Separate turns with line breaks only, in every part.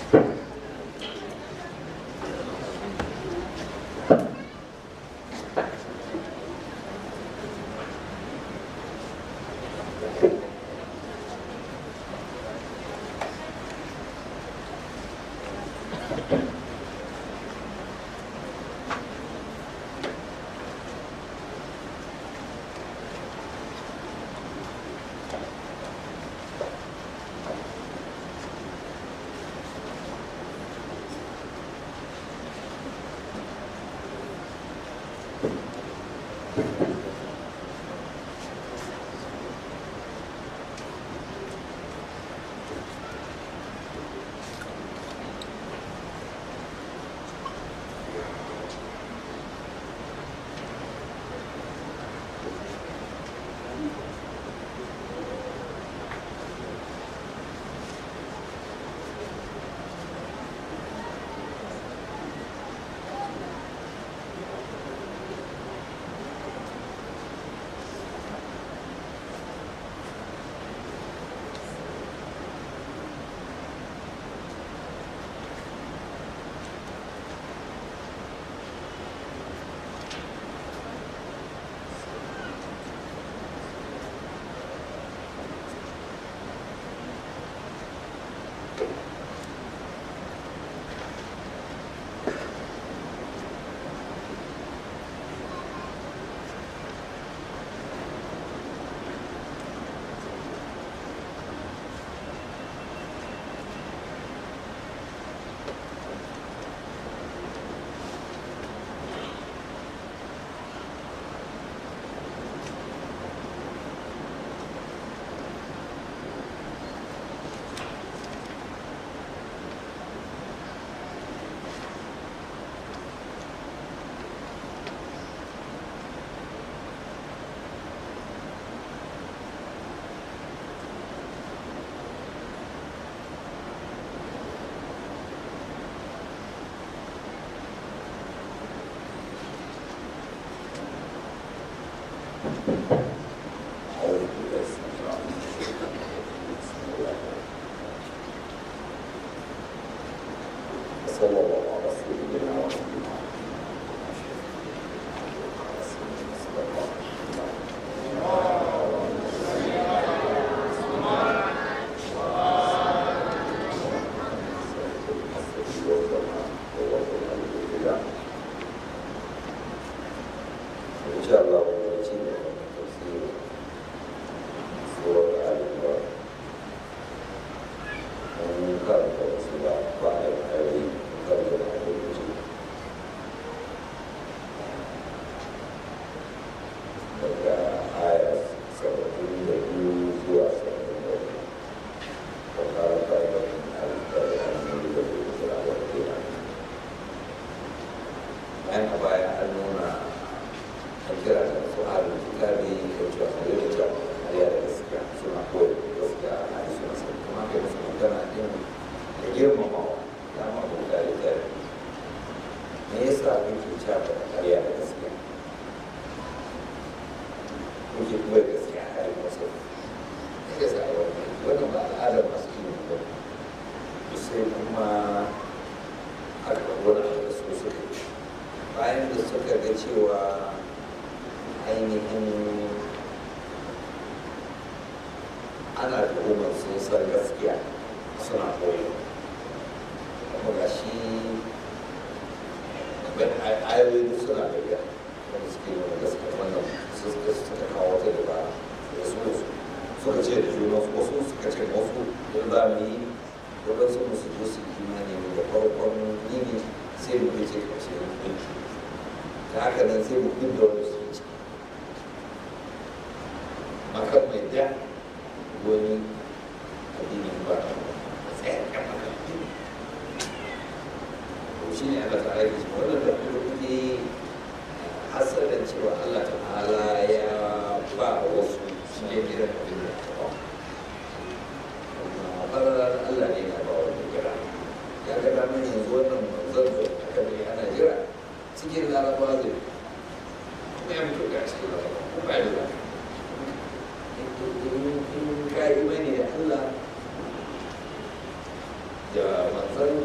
da manzon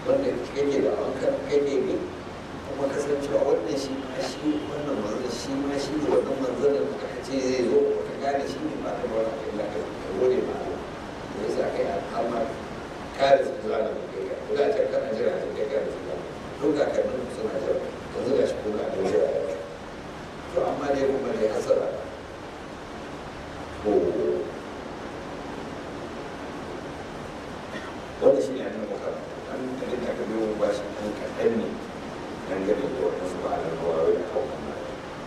wanda kake da wanka kake bi kuma kasancewa wannan shi ma shi wannan manzon shi ma shi ne wannan manzon da aka ce zai zo ka gane shi ne ba ta ba ka illa ka gode ma Allah da yasa kai al'amma kare su zuwa da kai ka da ta kana jira da kai kare su duk da kan suna jira yanzu ga shi kuma da jira to amma dai kuma dai hasara ko wanda shi ne a nan muka an kalli da aka biyo ba shi ɗan kaɗan ne dangane da waɗansu ba a larabawa wai da kawo kan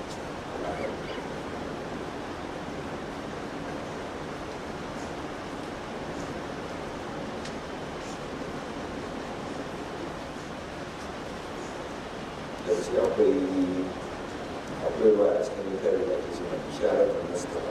da shi akwai ruwa a cikin littafin da ake cewa isharar da mustapha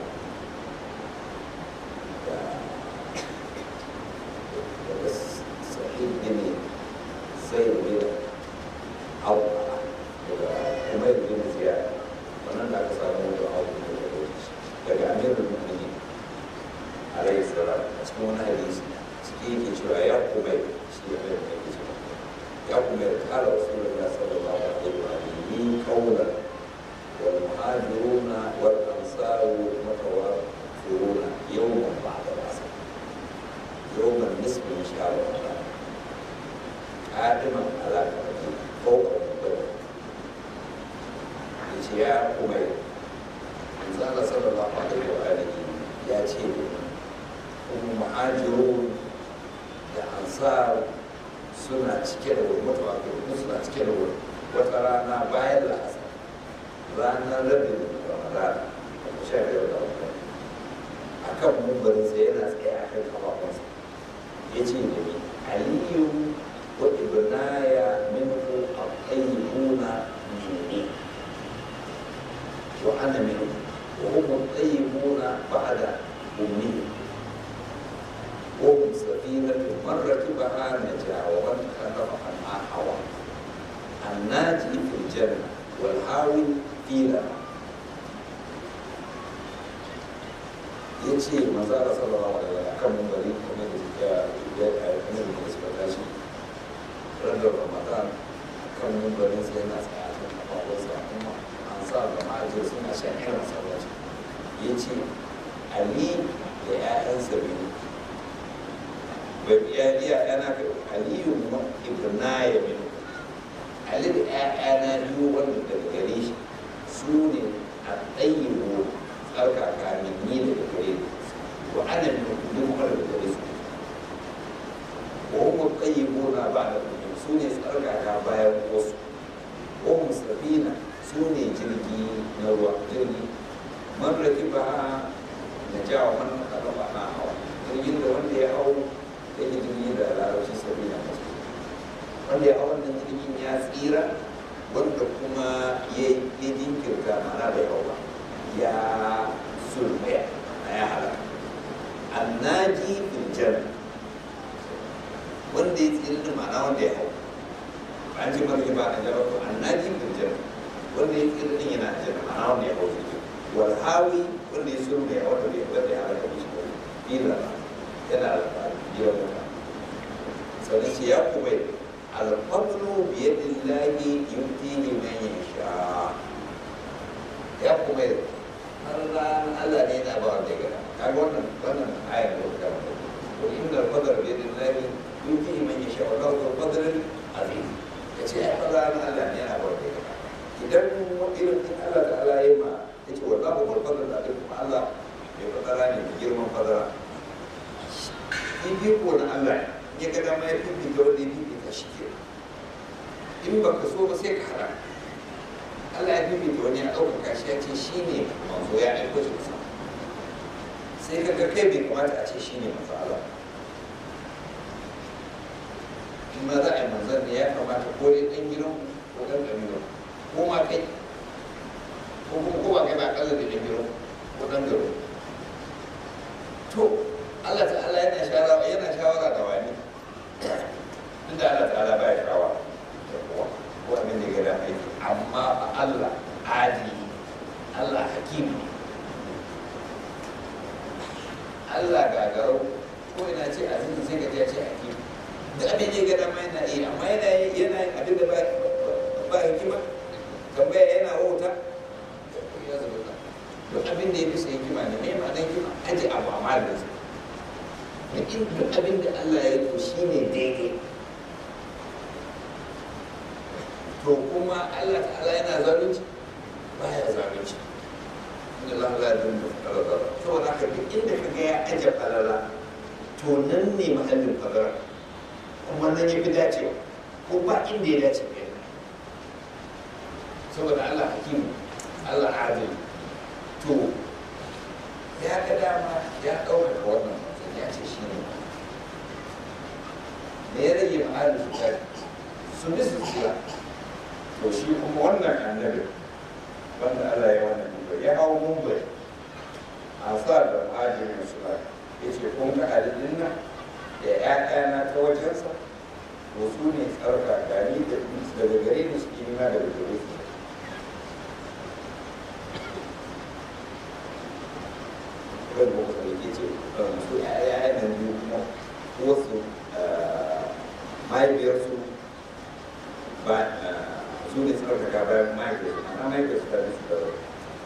daga sahih bin zaid bin awwa daga umar bin ziyad wannan da aka samu da awwa daga amirul mu'minin alayhi salam a cikin wani hadisi ciki yake cewa ya kumai shi ya mai da yake cewa ya kumai kala rasulullah sallallahu alaihi wa alihi qawlan wal muhajiruna wal ansaru mutawafiruna yawman ba'da al-asr yawman nisfu min shahr ramadan qadiman ala qadri fawqa al-badr yace ya kumai manzo Allah sallallahu alaihi wa alihi ya ce kuma muhajirun da ansar suna cike da wani mutawafirun suna cike da wani wata rana bayan la'asar ranar rabin ramadan da 15 da wata a kan mumbarin sai yana tsaye a kan kafafunsa ya ce da ni aliyu wa ibnaya minhu at-tayyibuna minni wa ana minhu wa hum at-tayyibuna ba'da ummi wa hum safinatu man rakibaha naja wa man khalafa anha hawa الناجي في الجنة والحاوي فيها yace manzara sallallahu alaihi wasallam kan mumbari kuma da kuma da suka tashi ranar ramadan kan mumbarin sai yana tsaya kan kafafunsa kuma an sa ga ma'ajir suna shan irin sallaci yace ali da ƴaƴansa biyu bai iya yana aliyu ibnaya min ali da ƴaƴana biyu wanda daga gare shi su ne a tsayiwo tsarkaka min ni daga gare wa ana min kudin kuma daga gare su wa huma tsayiwo na ba da kudin su ne tsarkaka bayan wasu wa hum safina su ne jirgi na ruwa jirgi man rakiba na jawa man kalaba na hawa jirgin da wanda ya hau yake jirgi da larabci safina masu wanda ya hau wannan jirgin ya tsira wanda kuma ya jinkirta mana da yawa ya sulmaya na ya halaka annaji fil janna wanda ya tsira da mana wanda ya hau an ce marke ba a jaba to annaji fil janna wanda ya tsira din yana janna mana wanda ya hau jirgin wal hawi wanda ya sulmaya wanda ya halaka shi ila yana da biyar muka sannan ce ya kuma الفضل بيد الله يؤتيه من يشاء يا قمير الله ne yana ba wanda ya gada kaga wannan ayar da ta gaba ko inna al-fadl bi yadillahi yuti man yasha wa lahu al-fadl azim yace ai Allah ne yana ba wanda ya gada idan irin Allah da Allah ya ma yace wallahu al-fadl azim kuma Allah ya fadara ne girman fadara in bi ko na Allah ya ga dama ya fi da wanda ya fi shi ke in ba ka so ba sai ka hara Allah ya fi da wani ya ɗaukaka shi ya ce shi ne manzo ya aiko shi kusa sai ka ga kai bai kamata a ce shi ne manzo Allah in ma za a yi manzon ne ya kamata ko dai ɗan gidan ko ɗan ƙabilan ko ma kai ko kuma ko ba kai ba ƙalla da ɗan gidan ko ɗan garo to Allah ta'ala yana shawara da wani tunda Allah ta'ala ba ya shawara da kowa ko abin da ya gada aiki amma ba Allah adili Allah hakimi Allah gagarau ko ina ce azizi sai ka ce hakimi da abin ya ga dama yana iya, amma yana yin abin da ba hikima, tambaya yana wauta ya zama ta duk abin da ya bisa hikima ne. Me ma'anar hikima? Aje abu a malinsa. Duk abin da Allah ya yi shi ne daidai. To kuma Allah ta'ala yana zalunci? Baya zalunci. Inda Allah la yadullu falala. Saboda haka duk inda ka ga ya aje falala, to nan ne mahallin falala, kuma nan ya fi dacewa, ko ba inda ya dace ne. Saboda Allah hakimu, Allah adil. To ya ga dama ya ɗaukaka wannan mutum ya ce shi ne. Me ya rage ma'adin su kare? Su bi su tsira. To shi kuma wannan annabi wanda Allah ya wannan duba ya hau mumbai a sa da ma'adin suna ya ce kun ga adadin nan da ‘ya'yana ta wajensa, to su ne tsarka gani daga gare da su nima daga gare su. Wani ba kusa da ke ce su ‘ya'ya nan biyu kuma wasu mahaifiyarsu ba su ne tsarkaka bayan mahaifiyarsu, amma mahaifiyarsu ta bisu da rai.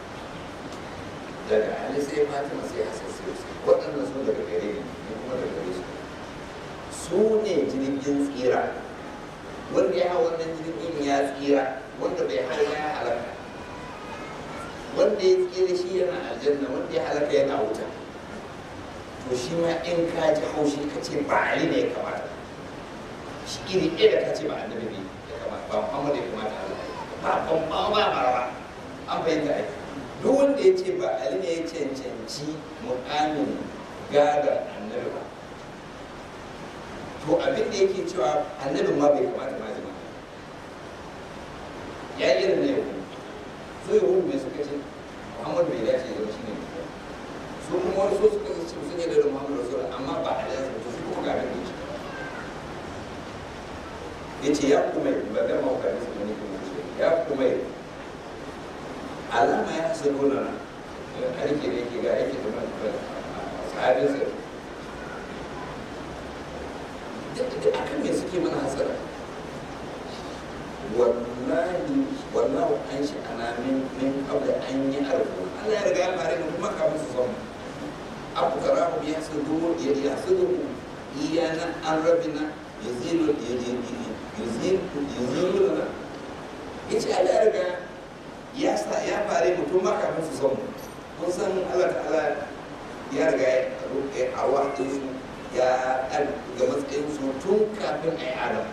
Daga Ali sai Fatima sai Hassan sai Hussein, waɗannan su daga gare ne kuma daga gare su. Su ne jirgin tsira, wanda ya hau wannan jirgin ya tsira, wanda bai hau ya halaka, wanda ya tsira shi yana aljanna, wanda ya halaka yana wuta. To shi ma in ka ji haushi ka ce ba Ali ne ya kamata, shi iri ɗaya da ka ce ba annabi ne ya kamata, ba Muhammad ya kamata Allah ba ba an fahimta ai. Duk wanda ya ce ba Ali ne ya cancanci muƙamin gadon annabi ba, to abin da yake cewa annabin ma bai kamata ma jima ya yi irin na yau. So yau mai suka ce Muhammadu bai dace da shi ne, su kuma wani so suka ce sun yi da Muhammadu Rasulullah, amma ba a yanzu to su kuma ga abin da ya ce ya kuma yi ba da mawaka da su ne kuma ya kuma yi alama ya hasa nuna na aiki da yake ga aiki da sahabinsa da akan me suke mana hasara. Wallahu an shi ana min kabla an yi arzu. Allah ya riga ya fara da kuma kafin su samu abu karahu ya sudu iyana an rabina yuzilu na yace Allah ya riga ya fara mutum ma kafin su samu. Kun san Allah ta'ala ya riga ya arwahtu su ya ga matsayin su tun kafin a yi adam.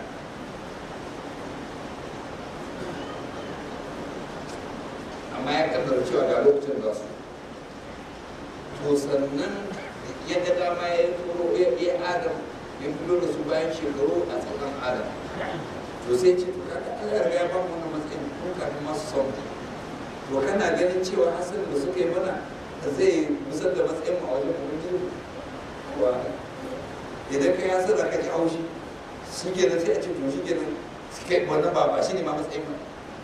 Amma ya kaddara cewa ga lokacin da su to sannan ya ga dama ya turo ya adam ya fito da su bayan shekaru a tsakan adam. To sai ce to kaga Allah ya ba mu wannan matsayin tun kafin masu samu. To kana ganin cewa hasan da suka yi mana zai musar da matsayin mu a wajen ubangiji wa idan ka yasa da ka ji haushi shi kenan sai a ce to shi kenan kai wannan ba shi ne ma matsayin ba.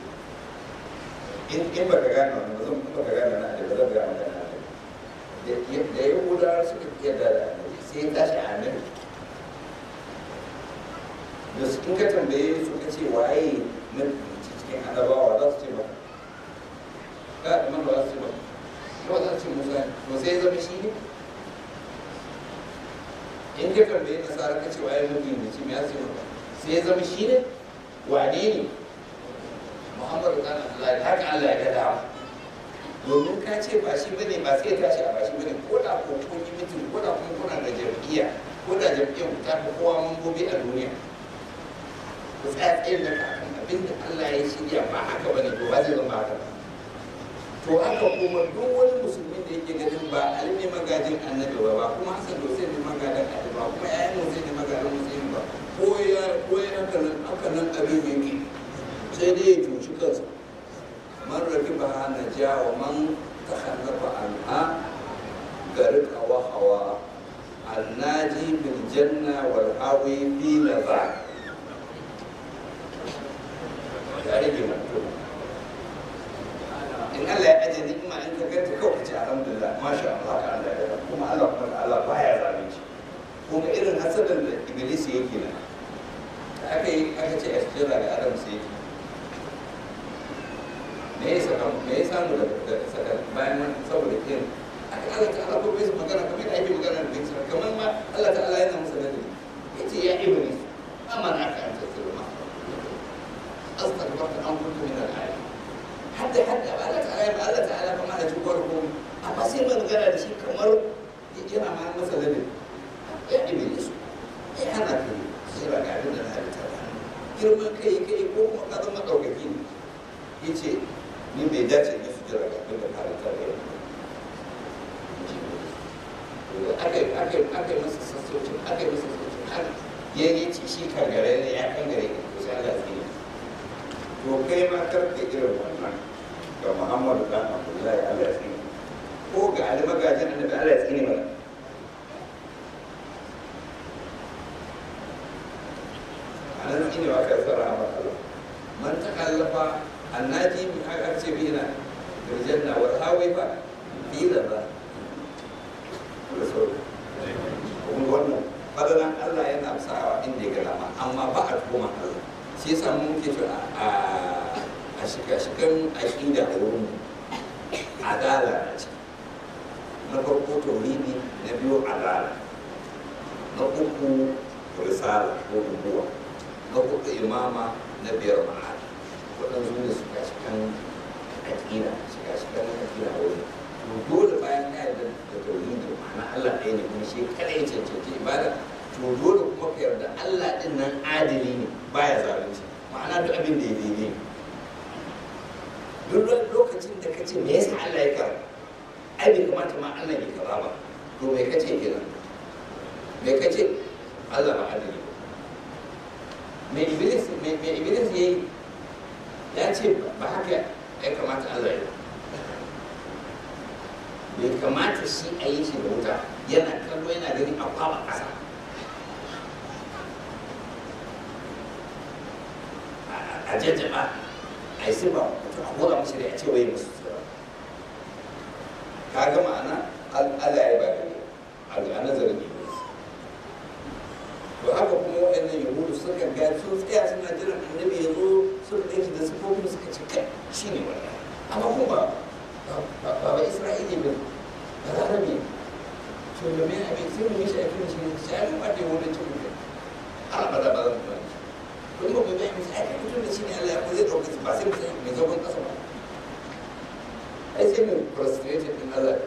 In ba ka gane wannan ba zan ba ka gane na da ba zan gane na da yahudawa suka fiye da sai ya tashi a nan da su in ka tambaye su ka ce waye na cikin annabawa za su ce ba ka da man ba za su ce ba ba za su ce musa to sai ya zama shi ne. In ka tambaye nasara ka ce waye mafi mace me ya ce ba sai ya zama shi ne. Wane ne Muhammadu dan Allah haka Allah ya gada domin ka ce ba shi bane ba sai ya tashi a ba shi bane ko da ko kun yi mutum ko da kuma kuna da jam'iyya ko da jam'iyyar ku ta fi kowa mambobi a duniya ku tsaya tsayin da kakan abinda Allah ya shirya ba haka bane to ba zai zama haka ba. To haka kuma duk wani musulmin da yake ganin ba Ali ne magajin annabi ba kuma Hassan da Hussein ne magajin annabi ba kuma ƴaƴan Hussein ne magajin Hussein ba ko ya haka nan abin yake sai dai ya cuci kansa. Man rabi ba hana jawa man ta hannafa anha garika wa hawa annaji bil janna wal hawi fi laza ya rage mutum. In Allah ya ajiye ni'ima in ka ganta kawai ce alhamdulillah masha Allah ka Allah ya kuma Allah kuma Allah baya zalunci kuma irin hasadar da Iblis yake nan aka ce a cikin da adam sai me ya samu da saka bayan nan saboda kin Allah ta'ala ko bai magana kamar da ake magana da kin kamar ma Allah ta'ala yana musa da yace ya iblis amana ka anta zulma astaghfirka an kuntu min al-ayat hadda Allah ta'ala kuma da tubar ko amma sai magana da shi kamar yana ma masa da ya iblis ya hana ka sira ga abin da na halitta girman kai ko kuma ka zama ɗaukaki ne ya ce ni bai dace ne su jira ga abin da na halitta da yau aka yi masa sassaucin har ya yi ci shi kangare ne ya kangare ne ko sai Allah zai to kai ma karka irin wannan ga Muhammadu dan Abdullahi Allah zai ko ga Ali magajin annabi Allah zai mana أنا إني وكثر عمل الله من تكلف الناجي من أكثر بنا في الجنة والهاوي في ذا رسول wannan fadalan Allah yana sawa inda ya gama amma ba a tuhuma Allah shi yasa mun ke cewa a shiga-shigan aqida da wurin adala ce na farko tauhidi na biyu adala na uku risala ko nubuwa na hudu imama na biyar ma'ana waɗansu ne suka shigan aƙida wani to dole bayan ya yarda da tauhidi ma'ana Allah ɗaya ne kuma shi kada ya cancanci ibada to dole kuma ka yarda Allah ɗin nan adili ne baya zalunci ma'ana duk abin da ya daidai duk lokacin da ka ce me yasa Allah ya kara ai bai kamata ma Allah ya kara ba to me kace kenan me kace Allah ba adili mai iblis ya yi ya ce ba haka ya kamata Allah ya bai kamata shi a yi shi da wuta yana kallo yana gani a kwaba ƙasa a jajjaba a yi sifa a kora mashi da ya ce wai musu tsira ka ga ma'ana Allah ya yi ba gani a nazarin iblis to haka kuma waɗannan yahudu suka ga sun tsaya suna jiran annabi ya zo sun ɗaya da sifofin suka ce kai shi ne wannan amma kuma ba isra'ili ba ba larabi to da mai abin sai mu mishi aikin shi shi ai ba da wani cikin kai har ba da ba zan ba don ba bai mishi aikin mutum da shi ne Allah ya ko zai ɗauka ba sai mutum mai zagon ƙasa ba ai sai mu frustrated din Allah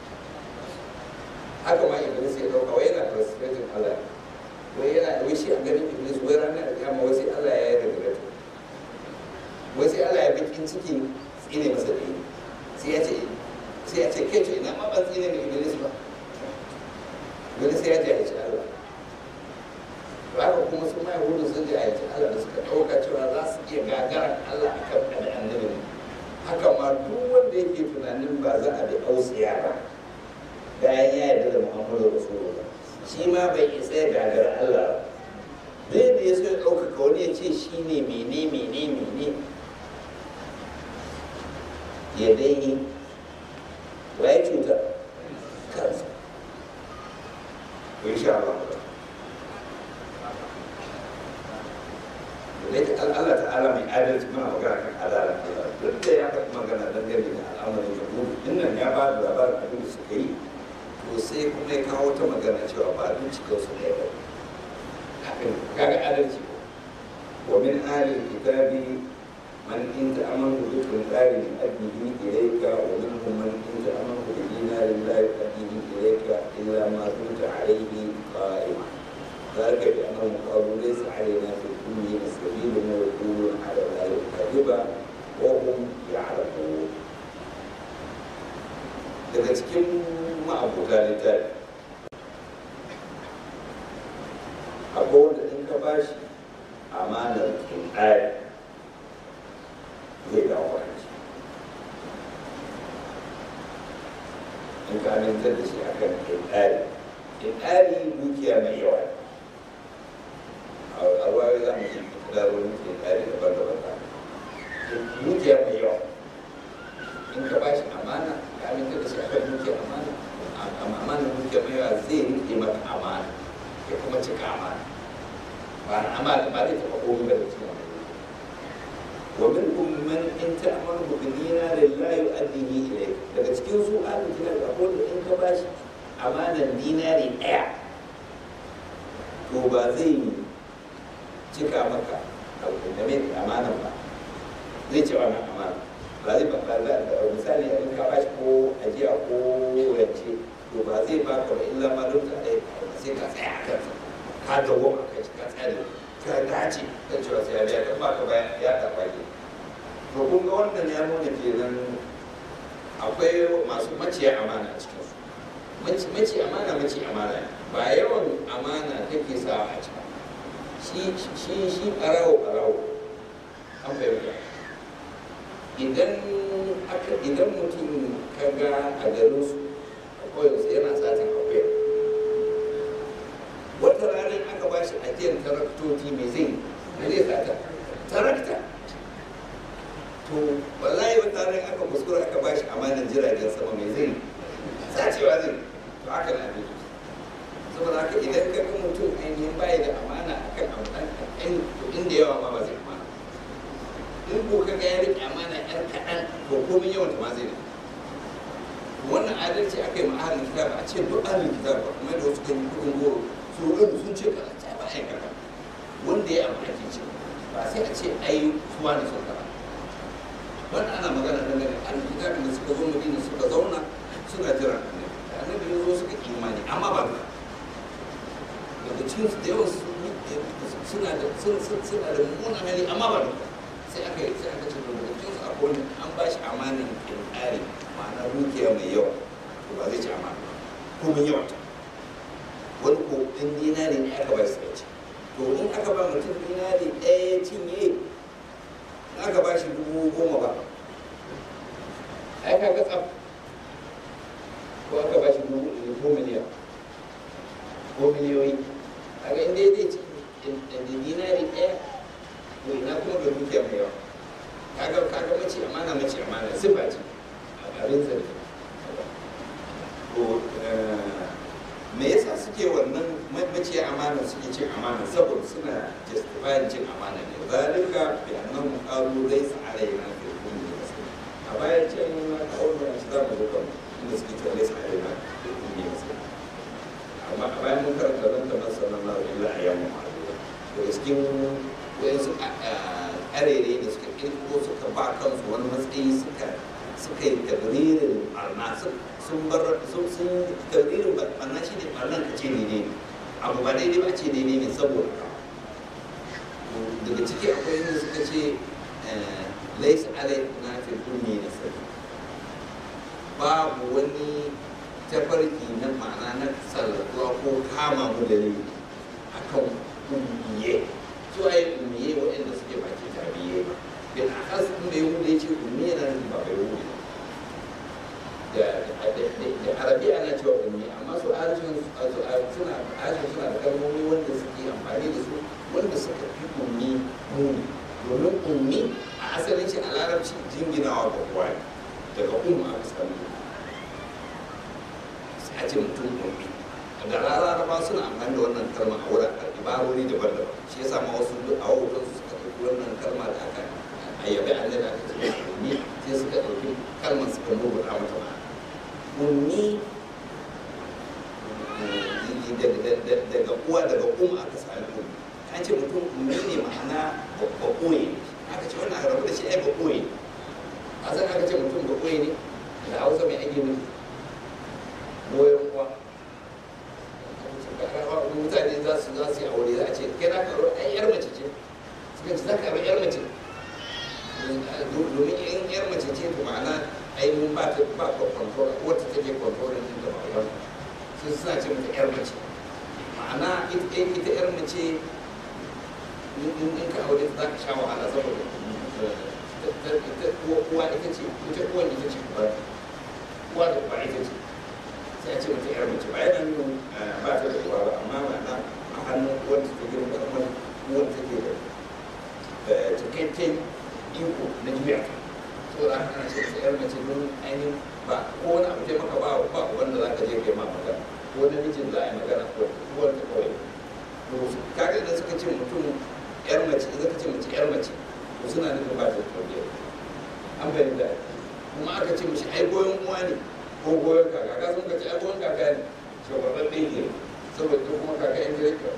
haka ma iblis ya ɗauka wai yana frustrated Allah wai shi a ganin iblis wai ranar da kama wai sai Allah ya yi regret wai sai Allah ya bakin ciki tsine masa da yi sai ya ce kai ce ina ma ban tsine da iblis ba wani sai ya ji a ci Allah ba haka kuma su ma yahudu sun ji a ci Allah da suka ɗauka cewa za su iya gagarar Allah a kan ɗan annabi haka ma duk wanda yake tunanin ba za a bi ausiya ba bayan ya yarda da Muhammadu Rasulullah shi ma bai isa ya gagara Allah bai da ya so ya ɗaukaka wani ya ce shi ne mene ya dai wa ya cuta kansa ko insha Allah Allah ta'ala mai adalci muna magana kan adalar Allah duk da ya faɗi magana dangane da al'amarin jahudu dinnan ya ba da labarin abin da suka yi to sai kuma ya kawo ta magana cewa ba abin cikin su ne ba hakan kaga adalci wa min ahli kitabi man in ta'amanu bi qintarin adnihi ilayka wa minhum man in ta'amanu bi dinarin la yu'addihi ilayka illa ma kunta alayhi qa'ima ذلك بأنهم قالوا ليس علينا في الأمين سبيل ويقولون على الله كذبا وهم يعلمون. daga cikin ma'abuta littafi akwai wanda in ka bashi amanar kinɗari zai dawo wani in ka amintar da shi akan kinɗari dukiya mai yawa a ruwa za mu yi fitararwar kinɗari daban-daban da dukiya mai yawa in ka bashi amana ka aminta da shi a kan dukiya amana dukiya mai yawa zai rike maka amana ya kuma cika amana amma ba zai taɓa komai ba da cikin wannan wa minkum man in ta'malu bi dinarin la yu'addihi ilayk daga cikin su an kira da ko in ka bashi amanan dinari ɗaya to ba zai cika maka da mai amanan ba zai ce wannan amana ba zai ba misali in ka bashi ko ajiya ko rance to ba zai baka ba illa ma don ta ɗaya sai ka tsaya a kansa ka dawo a kai ka tsare ka dace kan cewa sai ya biya kan baka ba ya karɓa ke to kun ga wannan ya nuna kenan akwai masu maciya amana a cikin su maci amana ba yawan amana take sa a ciki shi ɓarawo an fahimta idan mutum ka ga a garin su akwai yana satin akwai wata ranar aka ba shi ajiyar taraktoci mai zai sata tarakta to wallahi wata ranar aka kuskura aka ba shi amanar jiragen sama mai zai sacewa zai to haka na biyu saboda haka idan ka ga mutum ainihin baya da amana akan amfani to inda yawa ma ba zai amana in ko ka ga ya riƙe amana yar kaɗan to komai yawan ta ma zai da wannan adalci aka yi ma ahalin kitab a ce duk ahalin kitab ba kuma da wasu kan yi kuɗin goro sun ce kaza ta ba ai kaza wanda ya abu ake ce ba sai a ce ai suwa ne sun kaza wannan ana magana dangane da ahalin kitab da suka zo madina suka zauna suna jira annabi ya zo suka imani amma ba duka daga cikin su da yawan suna da mummunan hali amma ba duka sai aka ce daga cikin su akwai wani an ba shi amanin ƙari ma'ana dukiya mai yawa to ba zai ci amana ko mun yawa ta wani ko in dinari ne aka ba shi sai ci to in aka ba mutum dinari ɗaya cinye in aka ba shi 10,000 ba ai ka ga tsaf ko aka ba shi 10,000,000 ko miliyoyi kaga inda zai ci da dinari ɗaya to ina kuma da dukiya mai yawa kaga mace amana sifa ce abin zargi to me yasa suke wannan maciya amana suke cin amana saboda suna justifying cin amana ne zalika bi annahum qalu laysa alayna fi kulli masjid a bayan can na kawo da shi za mu zo kan inda suke cewa laysa alayna fi kulli masjid amma a bayan mun karanta nan da sallallahu alaihi wa sallam to cikin wayansu arere da suka kirkiro suka ba kansu wani matsayi suka yi tabririn barna sun tabririn barna shi ne barnan ka ce ne abu ba daidai ba ce daidai ne saboda daga ciki akwai inda suka ce laisa alai na fi kulli na sani babu wani tafarki na ma'ana na tsallatuwa ko kama mu da ne akan ummiye su a yi ummiye waɗanda suke baki tabiye ba bin a kasu bai wuce ya ce ummiye na nufin ba bai wuce da arabiya ana cewa ummi amma su harshen suna da kalmomi wanda suke amfani da su wanda suka fi ummi muni domin ummi a asalin shi a larabci jinginawa ga kuwa daga umma aka sami sai a ce mutum ummi da laraba suna amfani da wannan kalma a wurin ibarori daban-daban shi ya sama wasu a wautan su suka ɗauki wannan kalma da aka ayyabe annabi aka ce ummi sai suka ɗauki kalmar suka rubuta mata ma ummi daga uwa daga aka sami ummi an ce mutum ummi ne ma'ana ba ɓoye aka ce wannan rabu da shi ai ba ɓoye a san aka ce mutum ba ɓoye ne da hausa mai ake nufi goyon uwa mutane za su yi aure za a ce kai na karo ai yar mace ce suka ce za ka yar mace domin in yar mace ce to ma'ana ai mun ba ta control wata take control din da ba sai suna ce mata yar mace ma'ana ita yar mace in ka aure za ka sha wahala saboda uwa ita ce uwan ita ce uwa da uwa ita ce sai a ce mata yar mace ba yana nuna ba ta da uwa ba amma ma'ana a hannun uwanta ta girma kamar uwanta take da cikakken iko na juya so da ana ce ta yar mace don ainihin ba ko wani abu maka ba wanda za ka je kai ma magana ko namijin za a yi magana ko uwanta kawai kare da suka ce ce mutum yar mace in ka ce mace yar mace to suna nufin ba ta tarbiyya an fahimta kuma aka ce mishi ai goyon uwa ne ko goyon kaka ka sun ka ce ai goyon kaka ne shugaban ɗaya ne saboda kuma kaka in ta rika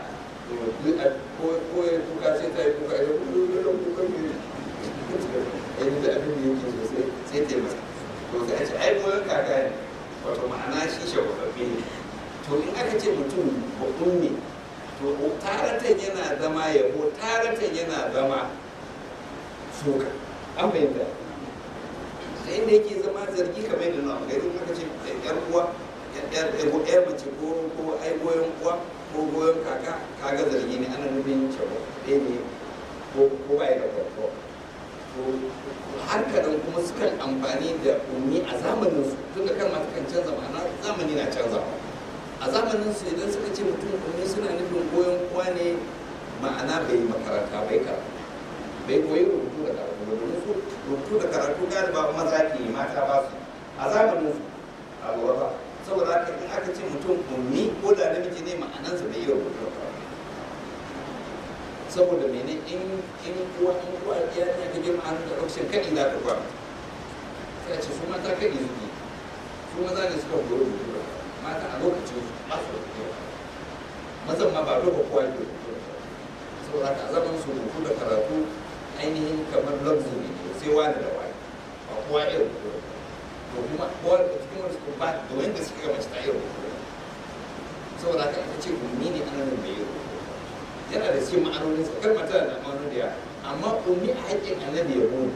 ko ya kuka sai ta yi kuka ya kuka ne yanzu da abin da yake sosai sai ta yi masa to sai a ce ai goyon kaka ne wato ma'ana shi shagwababbe ne to in aka ce mutum babban ne to taratan yana zama yabo taratan yana zama soka an fahimta ta inda yake zama zargi kamar yadda na gari in aka ce yar uwa yar mace ko ai goyon uwa ko goyon kaka kaga zargi ne ana nufin shagwababbe ne ko ba ya da farko har kaɗan kuma sukan amfani da ummi a zamaninsu tun da kalma kan canza ma'ana zamani na canzawa a zamaninsu idan suka ce mutum ummi suna nufin goyon uwa ne ma'ana bai makaranta bai karatu bai koyi rubutu da karatu ba domin su rubutu da karatu galiba maza ke mata ba su a zamaninsu a lura ba saboda haka in aka ce mutum ummi ko da namiji ne ma'anansa bai iya rubutu da karatu saboda mene in kuwa ya ne ka girma an da ɗaukacin kaɗi za ka kwa sai ce su mata kaɗi suke su maza ne suka goyi rubutu mata a lokacin su ba su rubutu mazan ma ba duka kowa ke rubutu saboda haka a zaman su rubutu da karatu ainihin kamar luxury ne sai wani da wani ba kowa iya rubutu to kuma kowa da cikin wani su ba da wanda suka gama ta iya rubutu saboda haka ita ce ummi ne ana nan bai yi rubutu yana da cikin ma'anonin sa kar mata da ma'anonin da ya amma ummi a haƙƙin annabi ya bude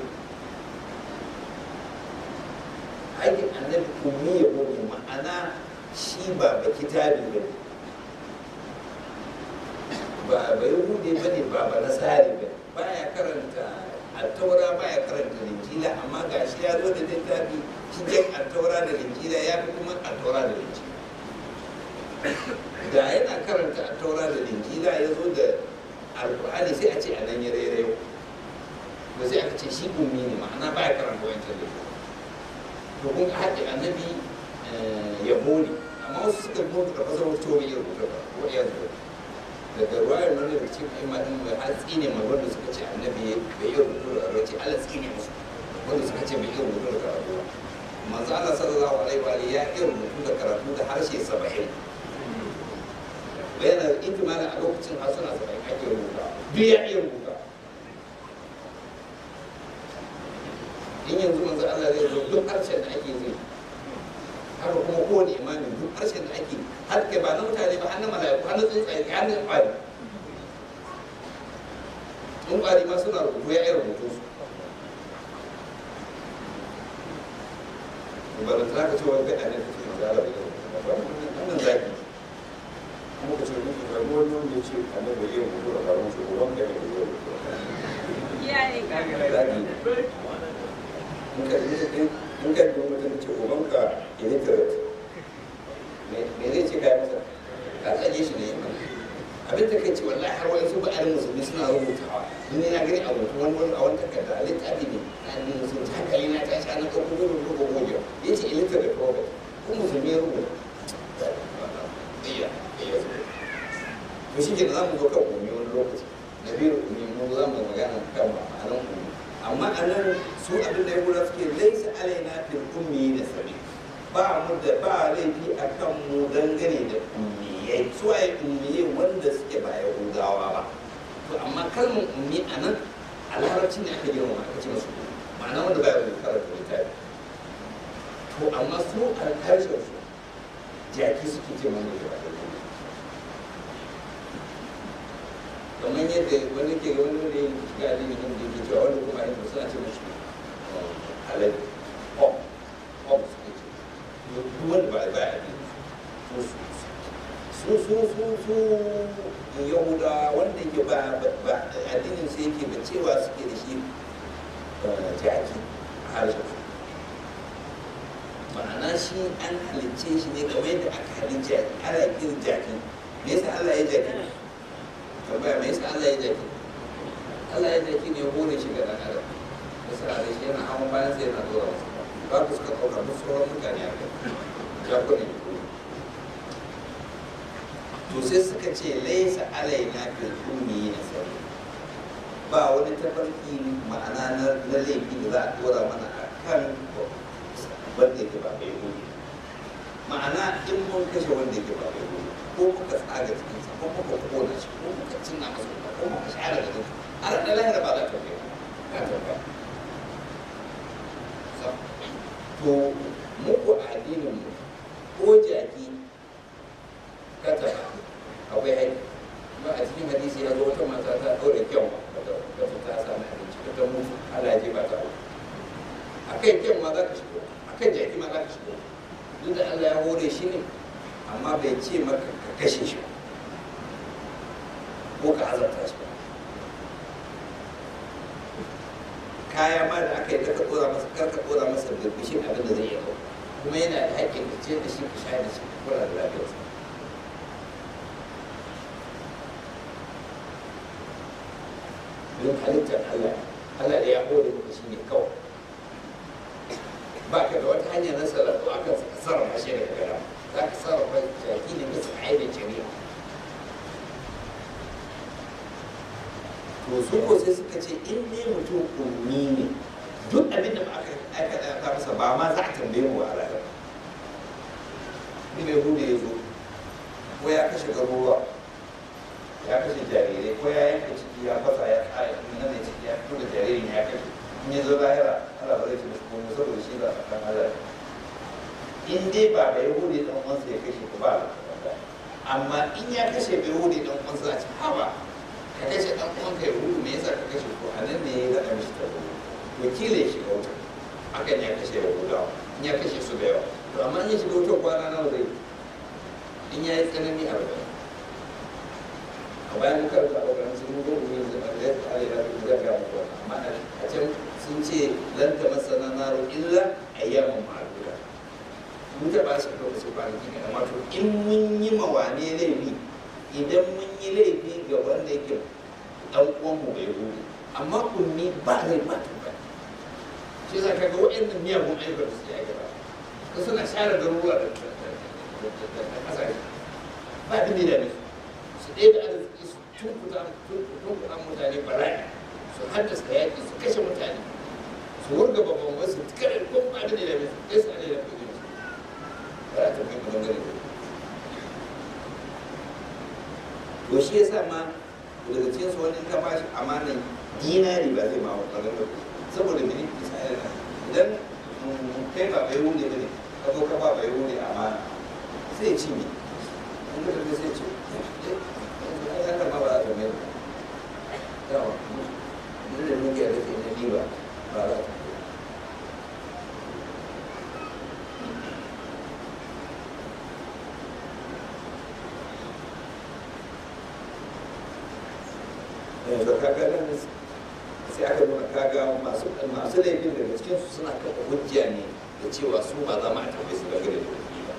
haƙƙin annabi ummi ya bude ma'ana shi ba kitabi ba ba yahudi ba ne ba nasari ba baya karanta attaura baya karanta linjila amma ga shi ya zo da littafi cikin attaura da linjila ya fi kuma attaura da linjila da yana karanta attaura da linjila ya zo da alƙur'ani sai a ce a nan ya rairayo ba sai aka ce shi ummi ne ma'ana baya karanta wancan da to kun haɗe annabi yabo ne amma wasu suka mutu da fasar wasu bai iya rubuta ba ko iya zuwa daga ruwayar wani da cikin imanin mai hatsi ne mai wanda suka ce annabi bai iya rubuta da race Allah tsine musu wanda suka ce bai iya rubuta da karatu ba manzo Allah sallallahu alaihi wa alihi ya iya rubutu da karatu da harshe 70 bayan intimalin a lokacin harsuna 70 ake rubuta duk ya iya rubuta in yanzu manzo Allah zai zo duk harshen da ake zai haka kuma kowane imamin duk harshen da ake har ke ba na mutane ba har na mala'iku har na tsuntsaye har na ƙwari in ƙwari ma suna rubutu ya yi rubutu su ba da za ka ce wani gaɗa ne ka ce manzo Allah bai rubuta ba wannan zaki kuma ka ce wani ka ga wani wanda ya ce annabi bai yi rubutu da karon shi ko wanda ya yi rubutu zaki in ka yi mutum da ce ubanka illiterate me zai ce kayan masa ka tsaye shi ne yamma abin da kai ce wallahi har wani su ba'arin musulmi suna rubutawa in ne na gani a mutum wani a wani takarda a littafi ne na yin musulmi hankali na tashi ana ɗauko gudun rubo gogewa ya ce illiterate prophet ko musulmi ya rubuta to shi ke da za mu zo kan umi wani lokaci na biyu umi mu za mu magana kan ma'anan umi amma a nan su abin da ya gura suke laisa alaina fil ummi da sabi ba mu da ba laifi a kan mu dangane da ummiyai su waye ummiyai wanda suke ba yahudawa ba to amma kalmar ummi a nan a larabci ne aka girma aka ce masu ma'ana wanda ba ya rubuta da littafi to amma su a harshen su jaki suke ce mana da ba kamar yadda wani ke wani wanda ya shiga addini kan da ke cewa wanda kuma ainihin suna ce mashi halal hop suke ce duk wanda ba a addini su yahuda wanda ke ba addinin su yake ba cewa suke da shi jaki a harshen su ma'ana shi an halicce shi ne kamar yadda aka halicce ana kirin jaki me yasa Allah ya jaki tambaya me yasa Allah ya jaki Allah ya jaki ne hore shi ga dan adam yasa da shi yana hawan bayan sai yana zuwa wasu ba ku suka ɗauka musu sauran mutane a kai ya kuɗi to sai suka ce laisa alaina fil ummi na sauri ba wani tafarki ma'ana na laifi da za a dora mana a kan wanda yake ba bai hudu ma'ana in mun kashe wanda yake ba bai hudu ko muka tsaga cikinsa ko muka kona shi ko muka cinna masa ko muka share da duk a ranar lahira ba za ta kai ba ta kai to muku a addinin mu ko jaki kata akwai haiti ba a cikin hadisi ya zo wata mata ta ɗaure kyan ba ta sami abinci ta mutu alaje ba ta a kan kyan ma za ka shigo a kan jaki ma za ka shigo duk da Allah ya hore shi ne amma bai ce maka ka kashe shi ko ka azabta shi ba kaya ma da aka yi ka ɗora masa kar ka ɗora masa birbishin abin da zai iya ɗauka kuma yana da haƙƙin ka ce da shi ka shayar da shi ka kula da lafiyarsa don halittar Allah Allah da ya hore maka shi ne kawai ba ka da wata hanyar na sarrafa a kan sarrafa shi daga gara za ka sarrafa jaki ne bisa aibin shari'a to su ko sai suka ce in dai mutum ummi ne duk abin da aka aikata masa ba ma za a tambaye mu a ranar ni mai hudu ya zo ko ya kashe garuruwa ya kashe jarirai ko ya yanka ciki ya fasa ya kaya na ne ciki ya fito da jaririn ya kashe in ya zo lahira Allah ba zai ci musu komai saboda shi da kan Allah in dai ba da yahudi dan uwansa ya kashe ko ba amma in ya kashe bai yahudi dan uwansa a cikin haba ka kashe dan uwanka yahudu me yasa ka kashe ko anan ne ya zaɗa mishi ta wakilin shi ga wuta akan ya kashe yahudawa in ya kashe su da yawa to amma in ya shiga wuta kwana nawa zai in ya yi tsanani a rubuta a bayan muka rubuta a ƙoƙarin sun gudu ne da ya tsare da su zaga muku amma a can sun ce lan ta masana naro illa ayyaman ma'aduda wuta ba shi lokacin kwanaki ne amma to in mun yi mawane laifi idan mun yi laifi ga wanda yake ɗan uwanmu bai gudu amma kunni ba rai ba tuba shi za ka ga waɗannan miyagun ayyukan da su yi gaba ka suna share garuruwa da ƙasashe ba abin da ne su ɗaya da arziki su tunkuɗa mutane bala'i su haddasa yaƙi su kashe mutane su wurga babban wasu kare ko ba abin da ne su ɗaya su ne da kuɗi ba za ta kai maganganu to shi ya sa ma daga cikin su wani ka bashi amanan dinari ba zai ma wata ganin saboda mini isra'ila idan kai ba bai wune ba ne ka zo ka ba bai wune amana sai ci ne in ka tafi sai ci ya kama ba za ta mai yawa duk da muke da ke na riba ba za ta da kaga nan sai aka nuna kaga masu laifin daga cikin su suna kafa hujja ne da cewa su ba za mu a tafi su dangane da kuɗi ba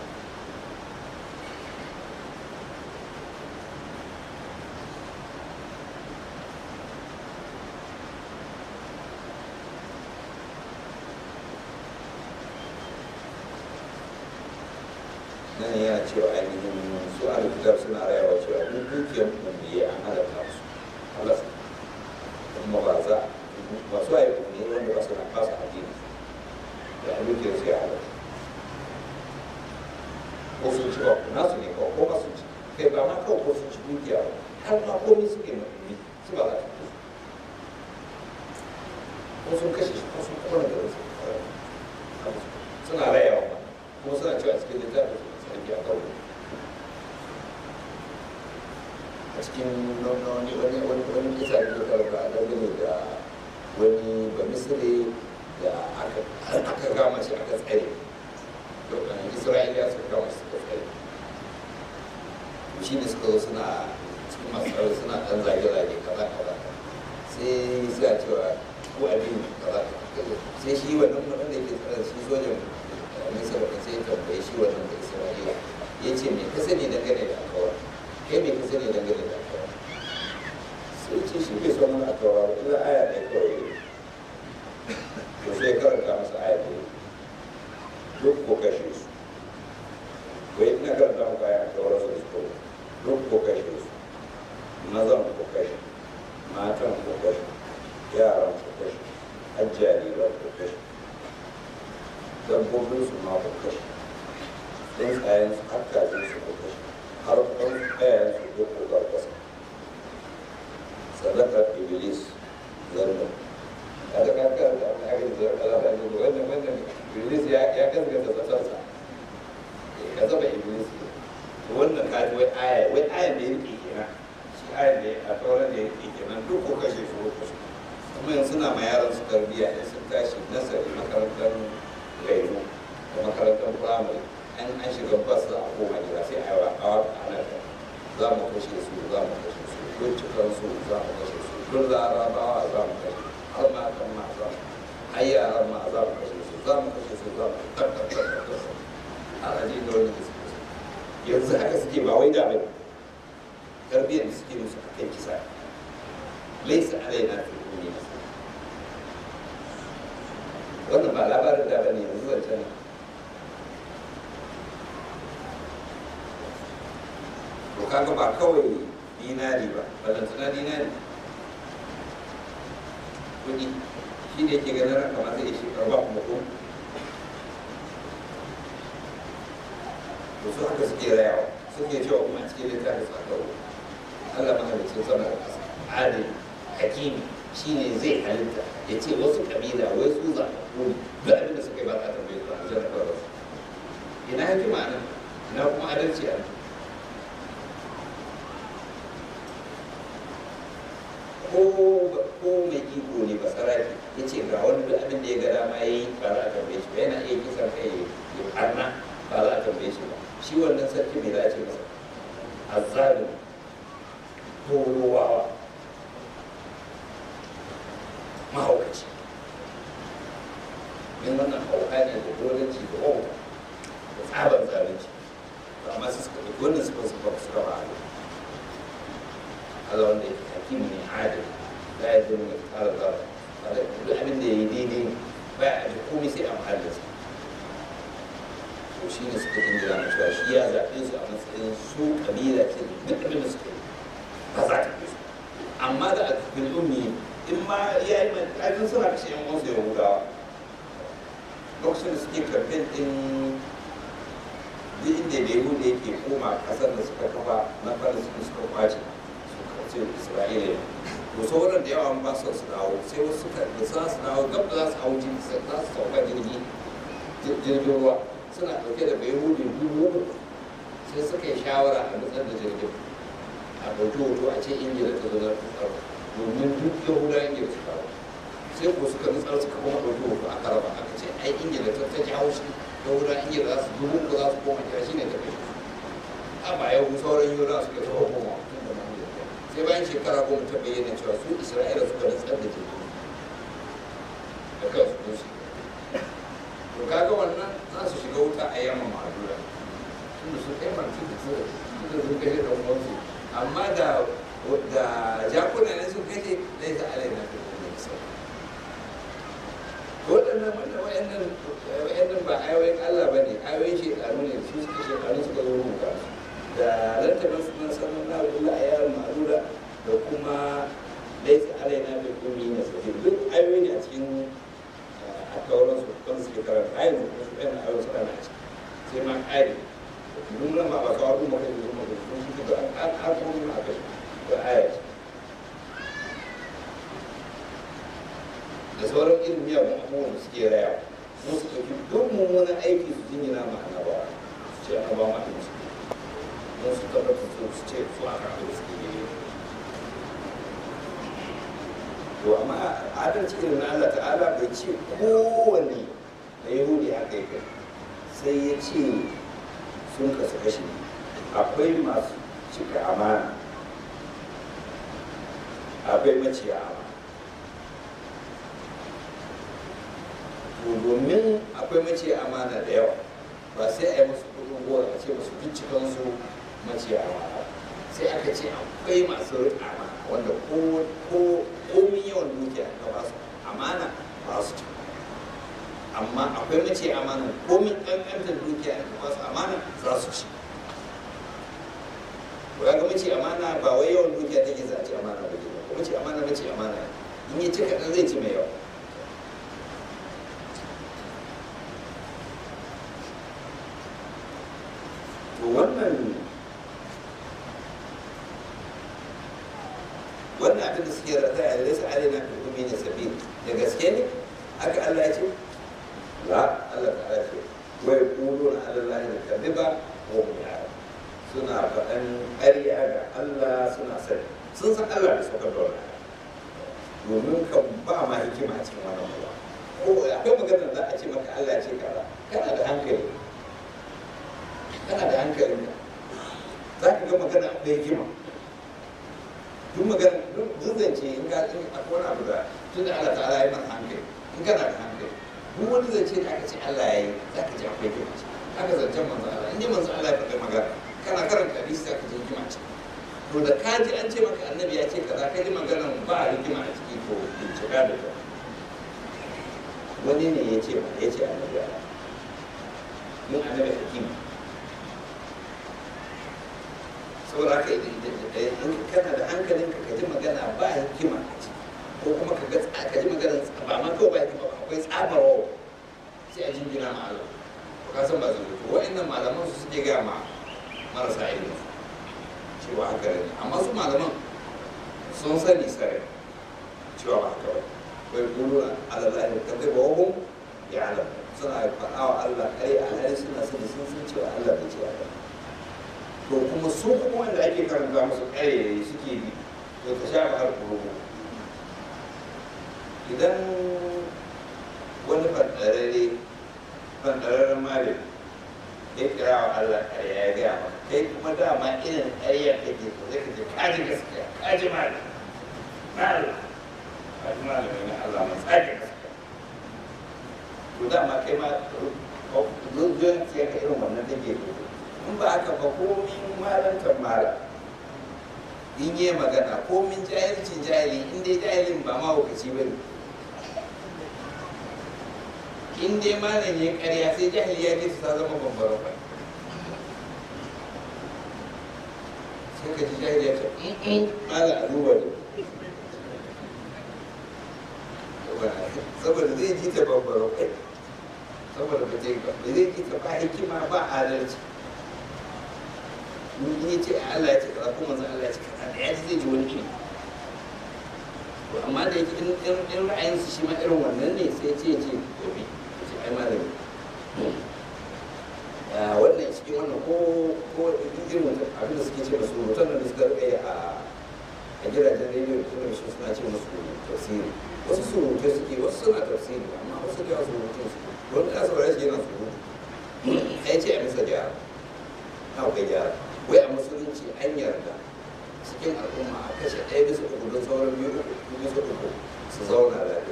nan yana cewa ainihin su alfitar suna rayawa cewa duk dukiyar kumbiye an halatta su Allah kuma ba za masu haifu ne wanda ba su na fasa addini da dukiyar su ya halatta ko sun ci ba nasu ne ko ma sun ci kai ba ma kawai ko sun ci dukiya ba har ma komai suke mutummi su ba za ta fi ko sun kashe shi ko sun kona da wasu suna rayawa ba kuma suna cewa cikin littafin su sarki a kawo a cikin wani kisa da ya karfa a dangane da wani bamisire da aka gama shi aka tsare isra'iliya suka gama shi suka tsare shi ne suka zo suna cikin masu tsaro suna ɗan zage-zage kaza sai suka cewa ko abin kaza sai shi wannan da yake tsare shi sojan misir da sai tambaye shi wannan da isra'iliya ya ce me ka sani dangane da akawa kai me ka sani dangane da akawa sai ce shi bai son wani akawa ba illa aya ɗaya kawai to sai karanta masa aya ɗaya duk ko kashe su wai ina karanta muka aya akawa su da su duk ko kashe su, mazan ko kashe, matan ko kashe, yaran ko kashe, har jariran ko kashe, dabbobin su ma ko kashe, tsuntsayen su har kajin su ko kashe, har tsuntsayen su duk ko karkasa. Sadakar Iblis zarga. Kada kakar da aka yi zarga da aka yi wannan Iblis ya gaskata zatarsa. Ya zama Iblis ne. Wannan kaji wai aya da ya rike kenan. Shi aya da a tauran da ya rike kenan duk ko kashe su ko kashe. Kuma yanzu suna ma yaran su tarbiyya in sun tashi nasari makarantar gairu da makarantar firamare an shiga bas za a koma gida sai a yi a ana za mu kashe su za mu kashe su bincikan su za mu kashe su duk larabawa za mu kashe har ma kan ma za mu har yaran ma za mu kashe su za mu kashe su za mu tabbatar a rajin da wani suke su yanzu haka suke ba wai da bai tarbiyyar da suke musu a kai kisa laisa alaina fi duniya wannan ba labarin da bane yanzu zancen to kaga ba kawai dinari ba balantana dinari kudi shi ne ke ganin ranka ma zai shi karba kuma ko to su haka suke rayawa suke cewa kuma a cikin littafin tsakawo Allah mahalicin sama da ƙasa adil hakimi shi ne zai halitta ya ce wasu kabila wai su zaɓaɓɓu ne duk abin da suka yi ba za a tambaye su a aljanna ba su ina hikima nan ina kuma adalci a nan ko mai iko ne ba sarari ya ce ga wani duk abin da ya ga dama ya yi ba za a tambaye shi ba yana iya kisan kai ya karna ba za a tambaye shi ba shi wannan sarki mai za a ce masa azzalim horowawa mahaukaci min wannan hauka ne da dolanci da wauta da tsabar zalunci amma su suka ɗauki wannan suka ba a Allah wanda ya hakim ne adil la ya zama mai tsara tsara duk abin da ya yi daidai ne ba a ji komai sai a mahallinsa to shi ne suka dingira na cewa shi ya zaɓe su a matsayin su ƙabila ce duk abin da suka yi ba za ta fi su amma da a cikin ummi in ma ya yi mai ƙarfin suna kashe yan wasu yahudawa lokacin da suke kamfen ɗin duk inda da yahuda yake koma ƙasar da suka kafa na falastin suka kwace ce isra'ila to sauran da yawa ba su dawo sai wasu suka da za su dawo gab da za su hau jirgi za su sauka jirgin ruwa suna ɗauke da bai hudu dubu sai suka yi shawara a nutsar da jirgin a ɗauki hoto a ce ingila ta zo na tsaro domin duk yahuda ingila su kawo sai ko suka nutsar suka kuma ɗauki hoto aka raba aka ce ai ingila ta jawo shi yahuda ingila za su dubu ko za su koma kira shi ne ta kai a ba yau sauran yahuda suka yi koma sai bayan shekara 10 ta bayyana cewa su isra'ila suka rantsar da jirgin da kansu su to kaga wannan za su shiga wuta a yamma ma'adura tunda su kai martin da sun kashe da uwansu amma da jakuna ne sun kashe da ita alai na fi kuma da sau waɗannan ba ayoyin Allah ba ne ayoyin shekaru ne su suka shekaru suka zo rubuta da lantarki sunan sanar na wula a yaran ma'adura da kuma laisa alaina bil ummi na sabil duk ayoyi ne a cikin akawar su kan suke karanta ayoyin su kuma yana ayoyin su kana ci sai ma ƙari mun nan ba kawo kuma kai zuwa da sun shi da an kuma a kai da aya da sauran irin miyagun abubuwan da suke raya sun su ɗauki duk mummunan aiki su jingina ma annabawa su ce annabawa ma su don su tabbatar su ce su a kan da suke yi to amma adalci irin na Allah ta'ala bai ce kowane da yahudi haka yake sai ya ce sun kasu kashi akwai masu cika amana akwai maciya amana to domin akwai maciya amana da yawa ba sai a yi musu kudin gora a ce musu bincikansu maciya amana sai aka ce akwai masu riƙa amana wanda komin yawan dukiya ka ba su amana ba su ci amma akwai mace amana komin ƙanƙantar dukiya ka ba su amana za su ci ga mace amana ba wai yawan dukiya take za a ce amana ba ke ba, mace amana in ya ci kaɗan zai ci mai yawa. to wannan abin da suke rata a lalisa alina fi umi ne sabi da gaske ne haka Allah ya ce la Allah ta ce wai kulu na Allah ne kadiba ko ya suna faɗan ƙarya ga Allah suna sani sun san Allah da suka dora domin kan ba ma hikima cikin wannan ba ko akwai maganar za a ce maka Allah ya ce kaza kana da hankali za ka ga magana akwai hikima duk magana duk zance in ka akwai wani abu da tun da Allah ta'ala ya mana hankali in kana da hankali duk wani zance da aka ce Allah ya yi za ka ji akwai hikima ce haka zancen manzo Allah in ji manzo Allah ya faɗi magana kana karanta hadisi za ka ji hikima ce to da ka ji an ce maka annabi ya ce kaza ka ji maganar ba hikima a ciki to bincika da kyau wani ne ya ce annabi ya yin annabi hikima saboda haka in kana da hankalin ka ji magana ba hikima ko kuma ka ji magana ba ma kawai ba hikima ba akwai tsabarwa sai a jingina ma Allah ka san ba zai to wa'annan malaman su suke ga ma marasa ilimi cewa haka ne amma su malaman sun sani sare cewa ba haka ba wai kuluna Allah ne kadai ba hum ya alam suna faɗa wa Allah kai alhali suna sani sun san cewa Allah bai ce haka to kuma su kuma wanda ake karanta musu ƙayayi suke bi to ta sha ba har kurugu idan wani fantararren malami ya kira wa Allah ƙarya ya gaya maka kai kuma dama irin ƙarya kake to zai kace kaji gaskiya kaji malami na Allah mai tsage gaskiya to dama kai ma zuciyar sai ka irin wannan take to in ba haka ba komin malantar mala in yi magana komin jahilcin jahili in dai jahilin ba ma wakaci ba ne in dai malam ya karya sai jahili ya ce ta zama bambara ba sai ka ji jahili ya ce malam a duba ne saboda zai ji ta bambara ba saboda ba zai ji ta ba hikima ba adalci in ya ce Allah ya ce kaza kuma manzon Allah ya ce kaza da ya ji zai ji wani iri to amma da yake in ra'ayin su shi ma irin wannan ne sai ce gobe ce ai malami wannan cikin wannan ko irin abin da suke ce da surutan da suka rike a gidajen rediyo da kuma shi suna ce musu tafsiri wasu surutai suke wasu suna tafsiri amma wasu da wasu surutun su wani ya saurari shi yana surutu ya ce a misa gyara na kai gyara wai a musulunci an yarda cikin al'umma a kashe ɗaya bisa uku don sauran biyu bisa uku su zauna lafiya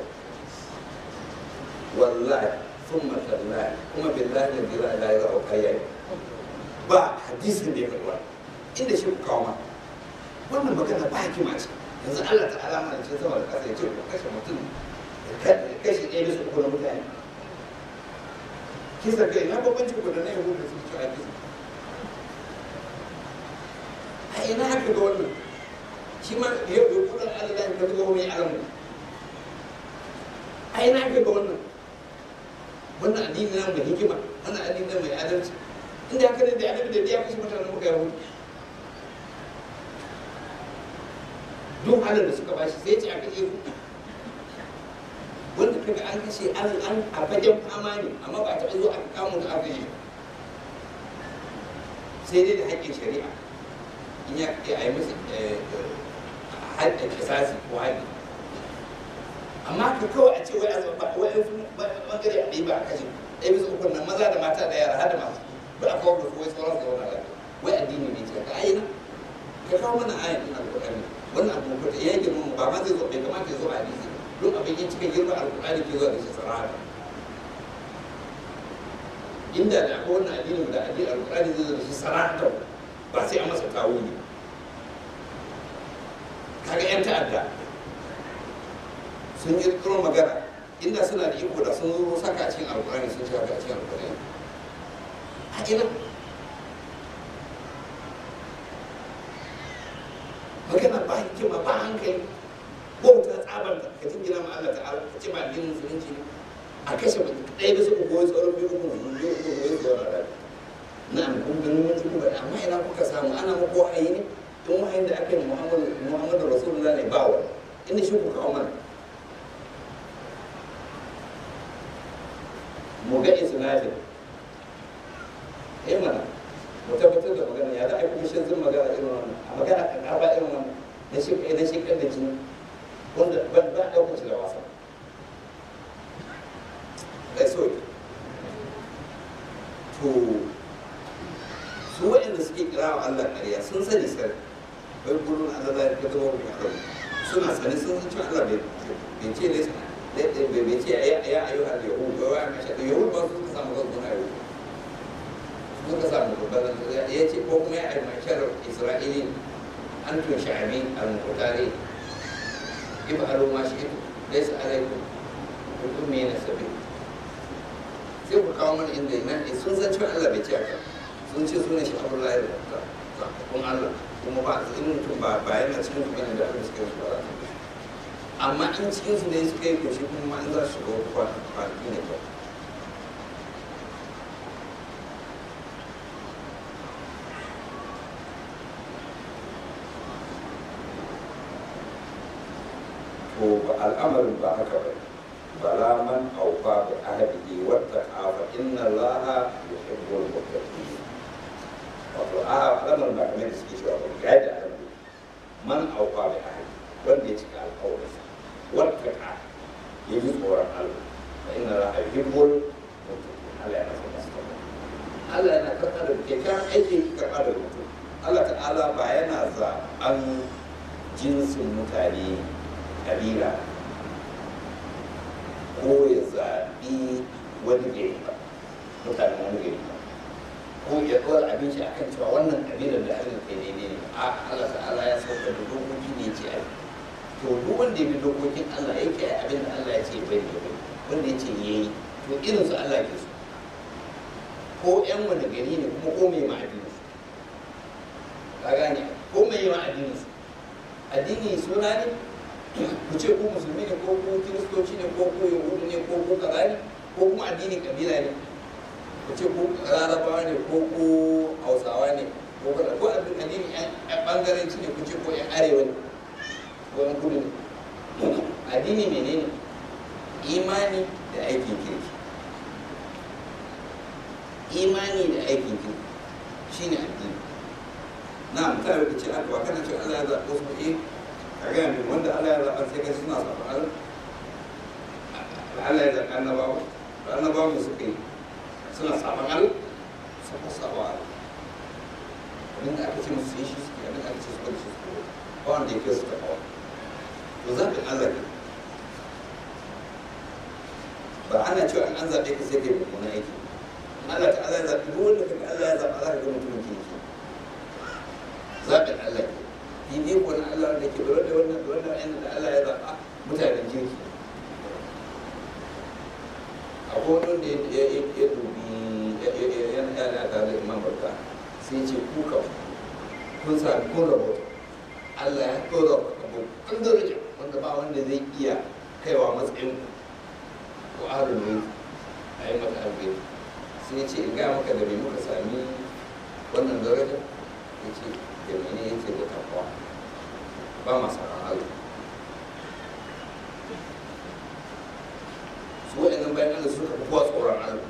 wallahi sun matallahi kuma billahi na bira da ya zaɓa kayayi ba hadisin da ya karɓa inda shi ku kawo ma wannan magana ba hikima ce yanzu Allah ta alama da ce sama da ƙasa ya ce ku kashe mutum kashe ɗaya bisa uku na mutane kisa kai na babbanci ku da na yahudu da suke cewa kisa a ina haka ga wannan shi ma yau da kudin Allah ka zuwa mai alamu a ina haka ga wannan addini na mai hikima wannan addini na mai adalci inda haka ne da annabi da ya kashe mutanen muka yahudu duk halin da suka bashi sai ce aka yi wanda kaga an kashe an a fagen fama ne amma ba ta zo aka kamo da aka yi sai dai da haƙƙin shari'a in ya a yi musu haɗin kisasi ko haɗi amma ka kawai a ce wai a zaba wai sun bangare a ɗaya ba a kashe ɗaya bisa ukun nan maza da mata da yara har da masu ba a kawo da su wai sauran su zauna lafiya wai addini ne ce ka ayyana ka kawo mana ayan ɗin alƙur'ani wannan abu ko ya yi girma ba ma zai zo bai kamata ya zo a hadisi don abin yin cikin girma alƙur'ani ke zuwa da shi sarara inda da akwai wannan addini da addini alƙur'ani zai zo da shi sarara ba sai a masa tawuni kaga yan ta'adda sun yi kirkiro magana inda suna da iko da sun zo saka a cikin alƙur'ani sun ci haka a cikin alƙur'ani a ina magana ba hikima ba hankali ko ta tsabar ka jingina ma Allah ta'ala ka ce ba addinin musulunci ne a kashe ɗaya bisa uku goyi tsoron biyu uku goyi tsoron rabi na'am kun ganin mun kuma amma ina kuka samu ana muku wahayi ne tun wahayin da aka yi Muhammadu Rasulullah ne ba wa inda shi ku kawo mana mu ga isnadin mana mu tabbatar da magana ya za a yi kuma shin zan magana irin wannan a magana kan arba irin wannan na shi kan da jini wanda ba ɗaukar shi da wasa ɗai so to su waɗanda suke kira wa Allah ƙarya sun sani sani bai gudun Allah zai ka zama wani ƙarfi suna sani sun san cewa Allah bai ce ne bai ce ya ayyuhal yahud ba ya mashi da yahud ba su suka samu kansu na yahud suka samu babban ya ce ko kuma ya aimashar isra'ili an tun sha'abi al-mutare ifa'alu ma shi laysa alaikum hukumi na sabi sai ku kawo mana inda nan sun san cewa Allah bai ce haka sun ce sunan shi Abdullahi da zakakun Allah kuma ba in mutum ba yana cikin kuma da aka suka yi ba amma in cikin su ne suka yi koshi kuma in za su shiga kwanaki ne ba to al'amarin ba haka ba bala man aufa bi ahdihi wattaqa fa inna Allaha yuhibbul muttaqin wato al'amarin ba kamar da suke cewa ba ga da al'amari man aufa bi ahdi wanda ya cika alƙawarinsa wattaqa ya ji tsoron Allah fa inna Allaha yuhibbul muttaqin Allah ya nasa masu Allah yana karɓar da kyakkyawan aiki karɓar da mutum Allah ta'ala ba yana zaɓan jinsin mutane kabila ko ya zaɓi wani gari ba mutanen wani gari ba ko ya ɗora abinci a kan cewa wannan kabilar da Allah kai daidai ne a Allah ta'ala ya sauka da dokoki ne ce ai to duk wanda ya bi dokokin Allah ya kai abin da Allah ya ce bai da bai wanda ya ce yayi to irin su Allah ke so ko ƴan wani gari ne kuma ko mai ma addinin su ka gane ko mai ma addinin su addini suna ne ku ce ku musulmi ne ko ku kiristoci ne ko ku yahudu ne ko ku kaza ne ko kuma addini kabila ne ku ce ku larabawa ne ko ku hausawa ne ko kaza ko addini yan bangaranci ne ku ce ko yan arewa ne ko yan kudu ne addini menene imani da aikin kirki imani da aikin kirki shine addini na mutane da ce ba kana ce Allah ya zaɓo su a gaya min wanda Allah ya zaɓa sai kai suna zaɓa Allah ya zaɓa annabawa mu suka yi suna saɓan Allah suka saɓa Allah abin da aka ce musu yi shi suke abin da aka ce su bari su suke ba wanda ya kai su ta kawo to zaɓin Allah ne ba ana cewa an zaɓe ka sai kai mummunan aiki Allah ta Allah ya zaɓi duk wanda kaga Allah ya zaɓa za ka ga mutumin kirki zaɓin Allah ne ne wani Allah da ke lura da wannan da Allah ya zaɓa mutanen kirki akwai wani wanda ya dubi yana tare da Imam Barka sai ce kuka kun sami kun rabota Allah ya tora abu an daraja wanda ba wanda zai iya kaiwa matsayin ko ahlul bayt a yi mata albayt sai ya ce in ga maka da me muka sami wannan daraja ya ce da mene yake da takwa ba ma saɓan Allah su waɗannan bayan Allah suka fi kowa tsoron Allah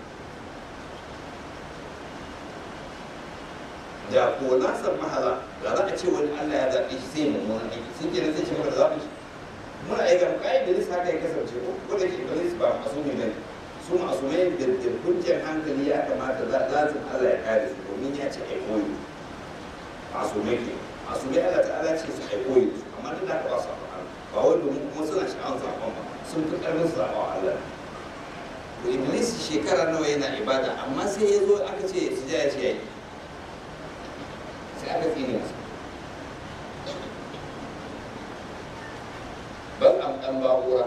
da ko na san mahala da za a ce wani Allah ya zaɓe shi sai mummunan aiki sun ke zai ce maka da zaɓe shi muna aika mu kai Iblis haka ya kasance ko da ke Iblis ba masumi ne su masumai da hujjar hankali ya kamata lazim Allah ya kare su domin ya ce ai koyi masumai ke masu bai Allah ta'ala ce su aiko yi amma duk da ba su ba wai domin kuma suna sha'awar zaɓen ba sun fi ƙarfin su zaɓa wa Allah to Iblis shekara nawa yana ibada amma sai ya zo aka ce su ja ya ce yayi sai aka tsine masa ban ɗan ba'ura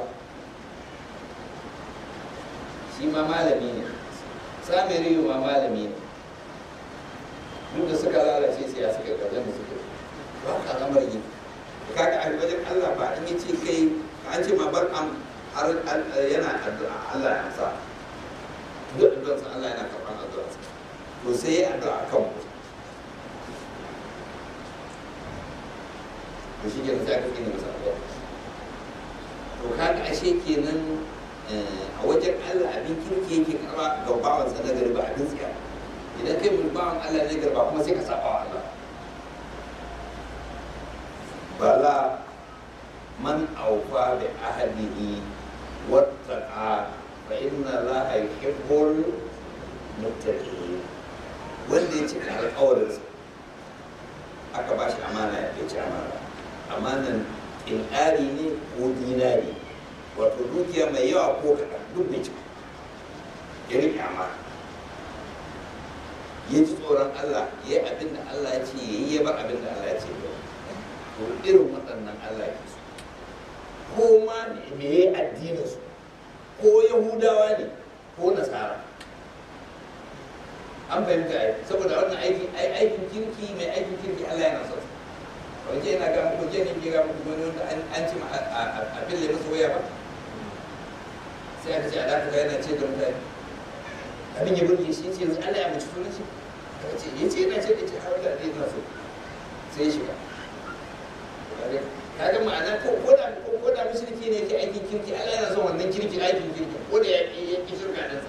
shi ma malami ne Samiriyu ma malami ne duk da suka lalace sai ya suka ƙarfin da suka ba ka al'amari a wajen Allah ba in yace kai an ce ma bar am har yana addu'a Allah ya amsa duk addu'ar sa Allah yana karɓar addu'ar sa to sai ya addu'a kan mu to shi kenan sai aka kine masa addu'a to kaga ashe kenan a wajen Allah abin kirki yake karɓa ga bawansa na gari ba abin tsiya idan kai mun bawan Allah ne garba kuma sai ka saba wa Allah bala man awfa bi ahdihi wattaqa fa inna Allaha yuhibbul muttaqin wanda ya cika alƙawarinsa aka ba shi amana ya ci amana amanan ƙari ne ko dinari wato dukiya mai yawa ko kaɗan duk bai cika ya riƙe amana ya ji tsoron Allah ya yi abin da Allah ya ce ya yi ya bar abin da Allah ya ce ya to irin waɗannan Allah ya so ko ma me ya yi addinin su ko Yahudawa ne ko Nasara an fahimta ai saboda wannan aikin kirki mai aikin kirki Allah yana son wajen yana ga muku je ne ke ga muku wani wanda an ce a fille masa waya ba sai aka ce a dafa ga yana ce da mutane abin ya burge shi ce yanzu Allah ya mace sunan shi ya ce yana ce da ce har da ɗaya na so sai shiga kaga ma'ana ko da mushriki ne ke aikin kirki Allah yana son wannan kirki aikin kirki ko da ya ki shirka ɗinsa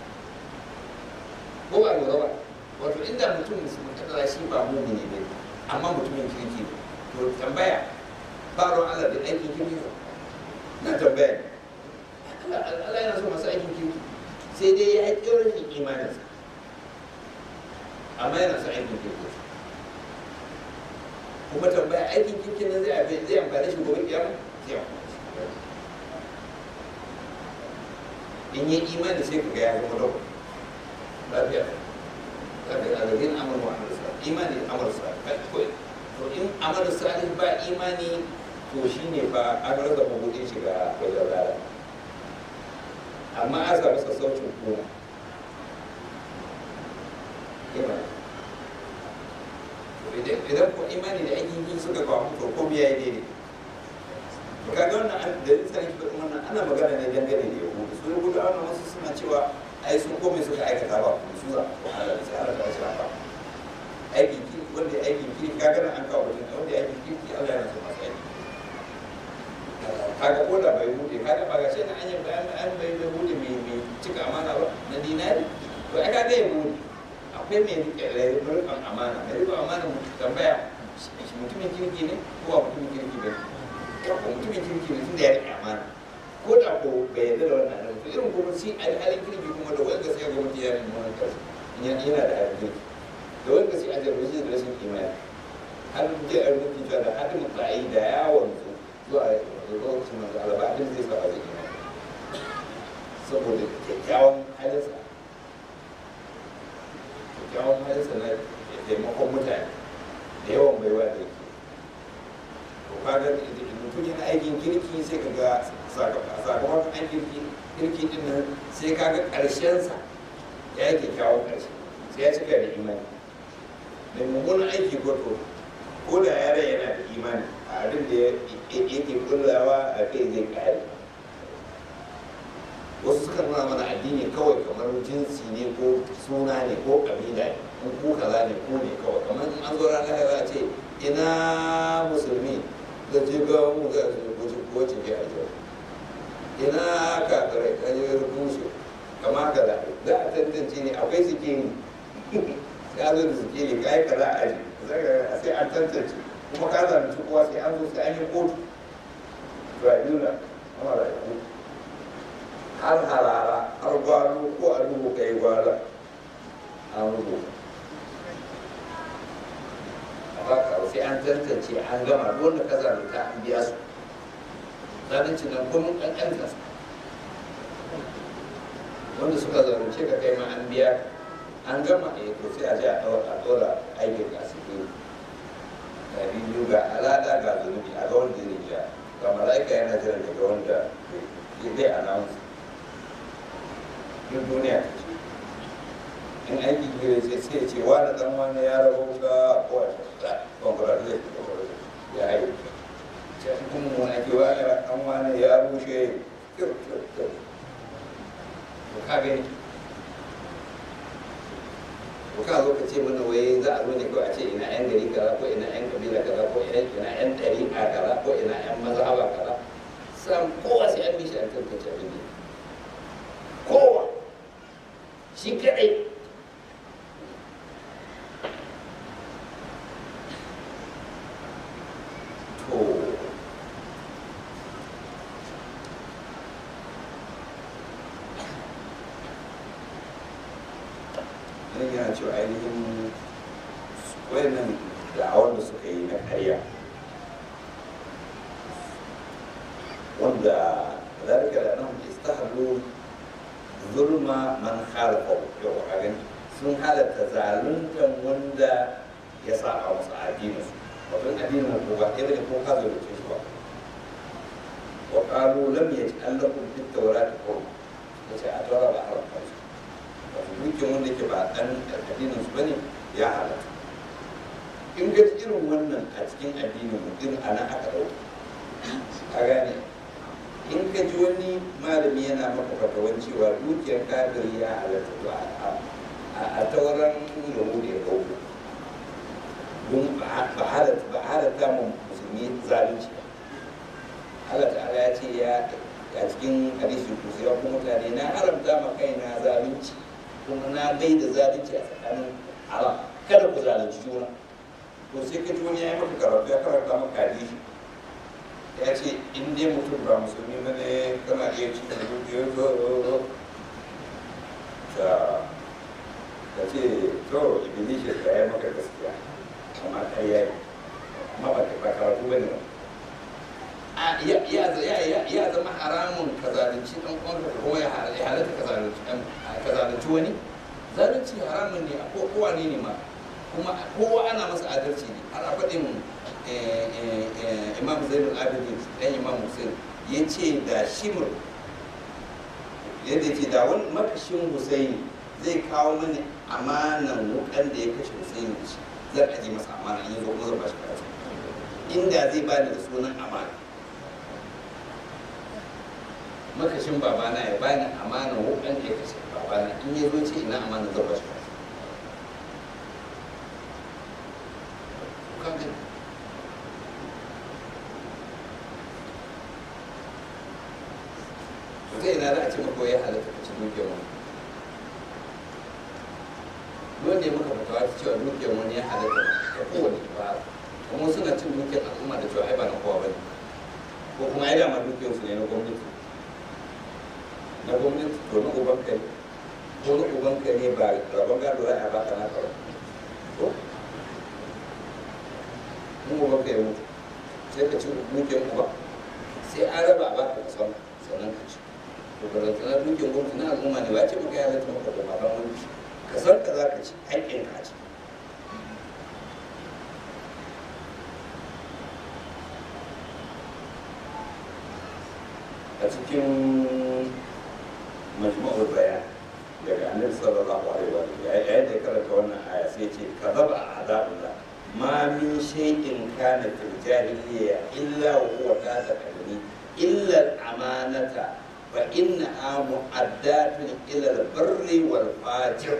ko ba lura ba wato inda mutum musulmi kadara shi ba mumini ne amma mutumin kirki ne to tambaya ba ruwan Allah da aikin kirki na tambaya Allah yana so masu aikin kirki sai dai ya haƙi rashin imaninsa amma yana son aikin kirki kuma tambaya aikin kirki nan zai amfani shi gobe kiyama zai amfani in yi imani sai ka ga ya zama dauka lafiya lafiya da yin amur wa amur sa imani amur sa to in amur salih ba imani to shine fa an rasa mabudin shiga wajen rara amma an samu sassaucin kuma idan ko imani da aikin yi suka kawo to ko biya yi daidai to kaga wannan da nisa ne kibar wannan ana magana ne dangane da yahudu su yahudu ana wasu suna cewa ai sun komai suka aikata ba kuma su za a wahala da sai Allah ta shi ba aikin ki wanda ya aikin ki kaga nan an kawo mutum wanda ya aikin ki Allah yana so masu aiki kaga ko da bai hude kaga ba ga shi na an bai hude mai cika amana ba na dinari to ai kaga ya hude akwai mai rikon amana mai rikon amana tambaya mutumin kirki ne ko ba mutumin kirki ba ko mutumin kirki ne tunda ya rike amana ko da ko bai yarda da wannan nan to irin kuma shi alhalin kirki kuma da wanda sai ga mutum ya yi wannan kasu yana da halin kirki da wanda sai a jarumci da rashin imani har je a rubuta cewa da hadin mutsayi da yawon zuwa lokacin manzo Allah ba abin zai saba zai imani saboda kyakkyawan halinsa kyawun halinsa na taimakon mutane da yawan baiwa da yake to kaga mutum yana aikin kirki sai ka ga sakamakon aikin kirki din nan sai ka ga ƙarshensa ya yi kyakkyawan ƙarshe sai ya cika da imani mai mummunan aiki ko da yare yana da imani a abin da yake kullawa a kai zai ƙare wasu suka nuna mana addini kawai kamar jinsi ne ko suna ne ko kabila ne ko kaza ne ko ne kawai kamar in an zo ranar za a ce ina musulmi da je ga mu ga ko ce ke ajiya ina kafirai ka je rushe kamar kaza za a tantance ne akwai sikiri sai an zo da sikiri ka yi kaza a aji sai an tantance kuma ka zanci kowa sai an zo sai an yi kotu tribunal amma rayu har harara har gwaro ko a dubu kai gwara an rubuta a baka sai an tantance an gama wanda ka zalunta an biya su zalunci nan kuma kankanta su wanda suka zalunce ka kai ma an biya an gama to sai a je a ɗora aikin ga su biyu ga biyu ga alada ga zunubi a ga wanda zai biya ga mala'ika yana jiran daga wanda zai announce duk duniya in aiki gire sai ce wani dan wani ya rabu ga kowace congratulation ya yi yana cewa ainihin wayannan da'awar da suka yi na karya wanda zalika da nan istahallu zulma man khalafa yau a gani sun halatta zaluntan wanda ya saba musu addinin su wato addinin ko ba ɗaya ne ko ka zalunce shi ba wa qalu lam yaj'al lakum fit tawrati qur'an yace a tawra ba haramta su wato dukkan wanda yake ba dan addinin su bane ya halatta in ga irin wannan a cikin addinin mu din ana aka dauka a gane in ka ji wani malami yana maka fatawan cewa dukiyar kafiri ya halatta to a tauran yahudi ya dauka don ba halatta mu musulmi zalunci ba Allah ta'ala ya ce ya a cikin hadisi kusa ya kuma mutane na haramta ma kaina zalunci kuma na bai da zalunci a tsakanin Allah kada ku zalunci juna to sai ka wani ya yi maka karatu ya karanta maka hadisi ya ce in dai mutum ba musulmi ba ne kana iya ci da dukiyar ka ce to iblis ya yi maka gaskiya amma ƙarya ne amma ba karatu ba ne ya zama haramun ka zalunci ɗan ƙwanka kuma ya halatta ka zalunci wani zalunci haramun ne a kowa ne ma kuma kowa ana masa adalci ne ana faɗin imam zainul abidin ɗan imam hussein ya ce da shimur yadda ce da wani makashin hussein zai kawo mani amanan wukan da ya kashe hussein da shi zan aje masa amana in yanzu kuma zan bashi karatu inda zai bani da sunan amana makashin babana ya bani amanan wukan da ya kashe babana in ya zo ce ina amana zan bashi karatu zai na za a ce maka ya halatta ka ci dukiyar wani wanda ya maka fatawa ta cewa dukiyar wani ya halatta ka kowane ibara kuma suna cin dukiyar al'umma da cewa ai ba na kowa ba ne ko kuma ai dama dukiyar su ne na gwamnati to na uban kai ko na uban kai ne ba rabon gado za a baka na karo ko mun uban kai mutu sai ka ci dukiyar uba sai an raba ba ka sannan ka ci to barantana dukiyar gwamnati na al'umma ne ba ce maka ya halatta maka da maban wani kasar ka za ka ci haƙƙin ka ci a cikin majmu'ul bayan daga annabi sallallahu alaihi wa sallam yayin da ya karanta wannan aya sai ce kadaba a'da'ullah ma min shay'in kana fil jahiliyya illa wa huwa kadhabani illa al-amanata fa innaha mu'addatun ila al-barri wal fajir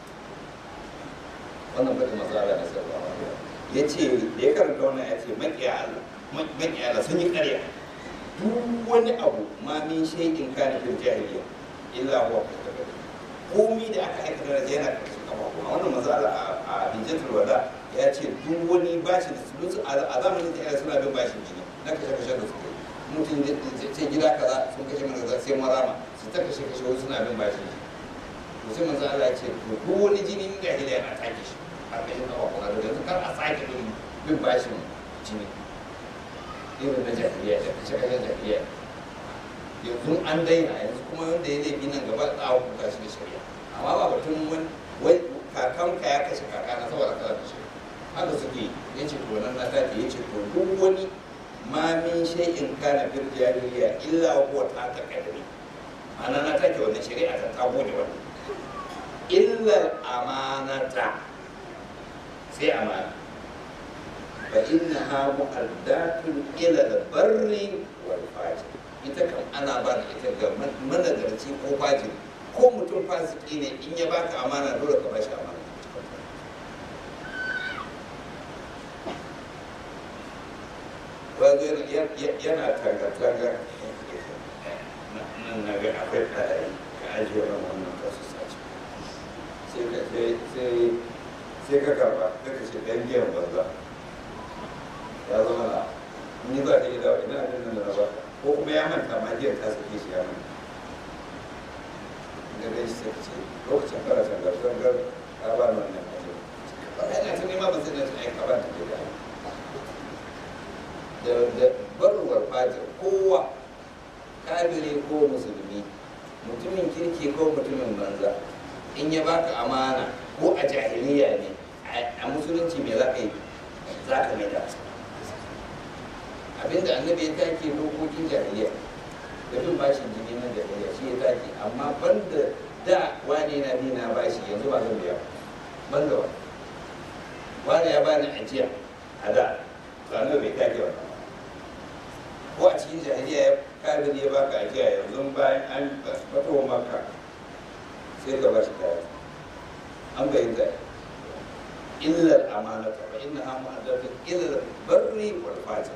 wannan bada matsala na sallallahu alaihi wa sallam yace da ya karanta wannan ya ce maƙiya Allah sun yi ƙarya duk wani abu ma min shay'in kana fil jahiliyya illa huwa kadhabani komi da aka aikata da yana karshen kafa kuma wannan matsala a hijjatul wada ya ce duk wani bashi da su a zamanin da suna bin bashin jini na kashe-kashe da suke mutum ce gida kaza sun kashe mana kaza sai marama su ta kashe-kashe wasu suna bin bashin jini to sai manzo Allah ya ce to duk wani jini ne da hidaya na take shi a kashin kafa kuma da yanzu kar a sake bin bashin jini irin na jahiliya da kashe-kashen jahiliya yanzu an daina yanzu kuma wanda ya laifi nan gaba za a hukunta shi da shari'a amma ba batun wai kakanka ya kashe kakana saboda kaza da shari'a haka suke ya ce to nan na tafi ya ce to duk wani ma min shay'in kana fil jahiliya illa huwa ta kadari ana na take wannan shari'a ta tabo da wannan illa amanata sai amana fa innaha mu'addatun ila al-barri wal fajr ita kan ana ba da ita ga managarci ko fajiri ko mutum fasiki ne in ya baka amana dole ka bashi amana wajen yana tanga-tanga nan na ga akwai ɗaya ka ajiye ran wannan kasu sace sai ka karba ka kashe ɗan biyan banza ya zama na ni za ka yi dawa ina abin nan da na baka ko kuma ya manta ma jiya ta sake shi ya manta da dai sai ka ce lokacin kana tangar-tangar ka ba ni wannan ajiya ba ina ta nema ba sai na ai ka ba ta da barwar fajar kowa kafiri ko musulmi mutumin kirki ko mutumin banza in ya baka amana ko a jahiliya ne a musulunci me za ka yi za ka mai da abinda annabi ya take dokokin jahiliya da bin bashin jini na jahiliya shi ya take amma banda da wani na bi na bashi yanzu ba zan biya banda wani ya bani ajiya a da annabi bai take wannan ko a cikin jahiliya ya kafin ya baka ajiya yanzu bayan an fatowa maka sai ka bashi kaya an bayyana illar amanata fa innaha mu'addatun ilal barri wal fajr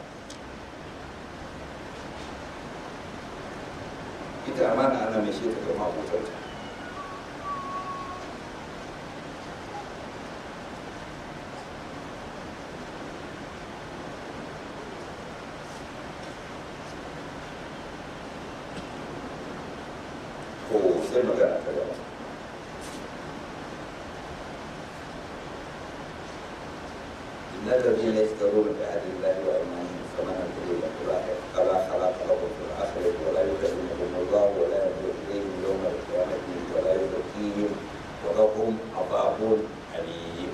ita amana ana mai shi ta ga mabutarta ko sai magana ta gaba إن الذين يشترون بعهد الله وأيمانهم ثمنا قليلا أولئك فلا خلاق لهم في الآخرة ولا يكلمهم الله ولا ينظر إليهم يوم القيامة ولا يزكيهم ولهم عذاب أليم.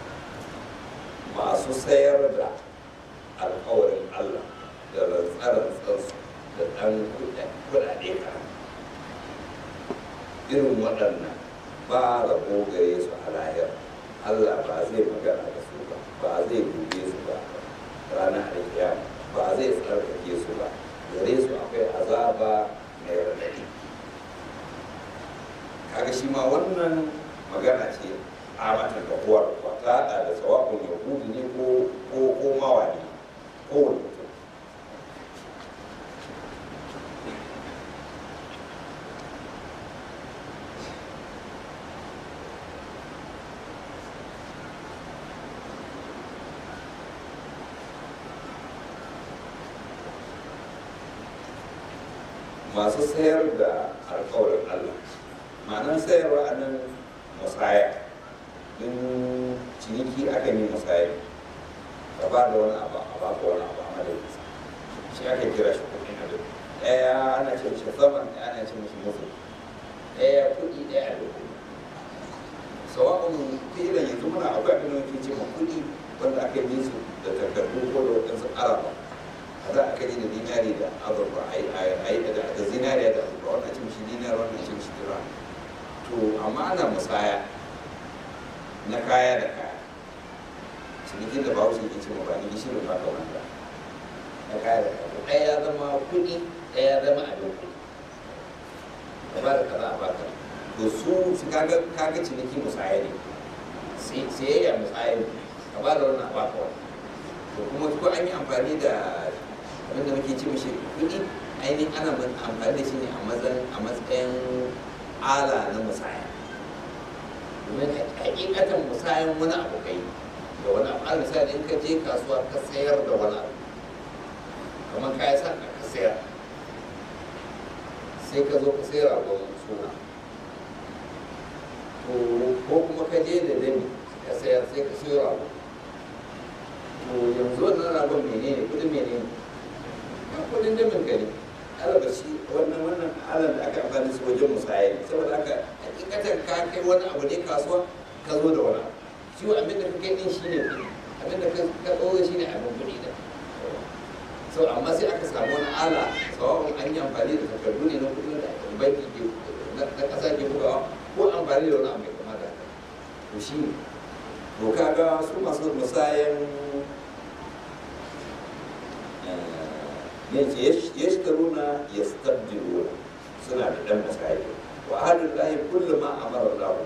masu sayar da alƙawarin Allah da rantsararsu da ɗan kuɗaɗe ka irin waɗannan ba rabo gare su a lahira Allah ba zai magana da su ba zai dube su ba ranar alkiyama ba zai tsarkake su ba gare su akwai azaba mai raɗaɗi kaga shi ma wannan magana ce a matan da kowa ta haɗa da tsawakon yahudu ne ko mawani ko wani mutum masu sayar da alkawarin Allah ma'anar sayarwa a nan musaya din ciniki akan yi musaya ka ba da wani abu a baka wani abu a madadin shi aka kira shi kuɗin abin ɗaya ana ce mishi saman ɗaya ana ce mishi musu ɗaya kuɗi ɗaya abin kuɗi sawa'un fi'ilan yanzu muna akwai abin da muke ce ma kuɗi wanda aka yi su da takardu ko da waɗansu araba za a kai da dinari da azurfa a yi da zinariya da azurfa wannan cin shi dinar wannan cin shi dira to amma ana musaya na kaya da kaya cinikin da bahaushe ke ce ba ni gishirin ba ka wanda na kaya da kaya ɗaya ya zama kuɗi ɗaya ya zama abin kuɗi da ba da kaza a baka to su kaga ciniki musaya ne sayayya musaya ne ka ba da wannan a baka wani to kuma ko an yi amfani da abinda muke ce mashi kuɗi ainihin ana amfani da shi ne a matsayin ala na musaya domin hakikatan musayan wani abu kai da wani abu al misali in ka je kasuwa ka sayar da wani abu kamar ka yi sa ka sayar sai ka zo ka sayar a gwamnati suna ko kuma ka je da dami ka sayar sai ka sayar a gwamnati to yanzu wannan ragon menene kudin menene kudin damin gari alaba shi wannan alam da aka amfani su wajen musaya ne saboda haka hakikatan ka kai wani abu ne kasuwa ka zo da wani abu shi abin da ka kai din shi ne kuɗi abin da ka tsoro shi ne abin kuɗi da so amma sai aka samu wani ala sawa'un an yi amfani da takardu ne na kuɗi da banki ke na ƙasa ke bugawa ko amfani da wani abu mai kama da to shi ne to kaga su masu musayan يشترون يستبدلون سنة بدم مسائل وعهد الله كل ما أمر الله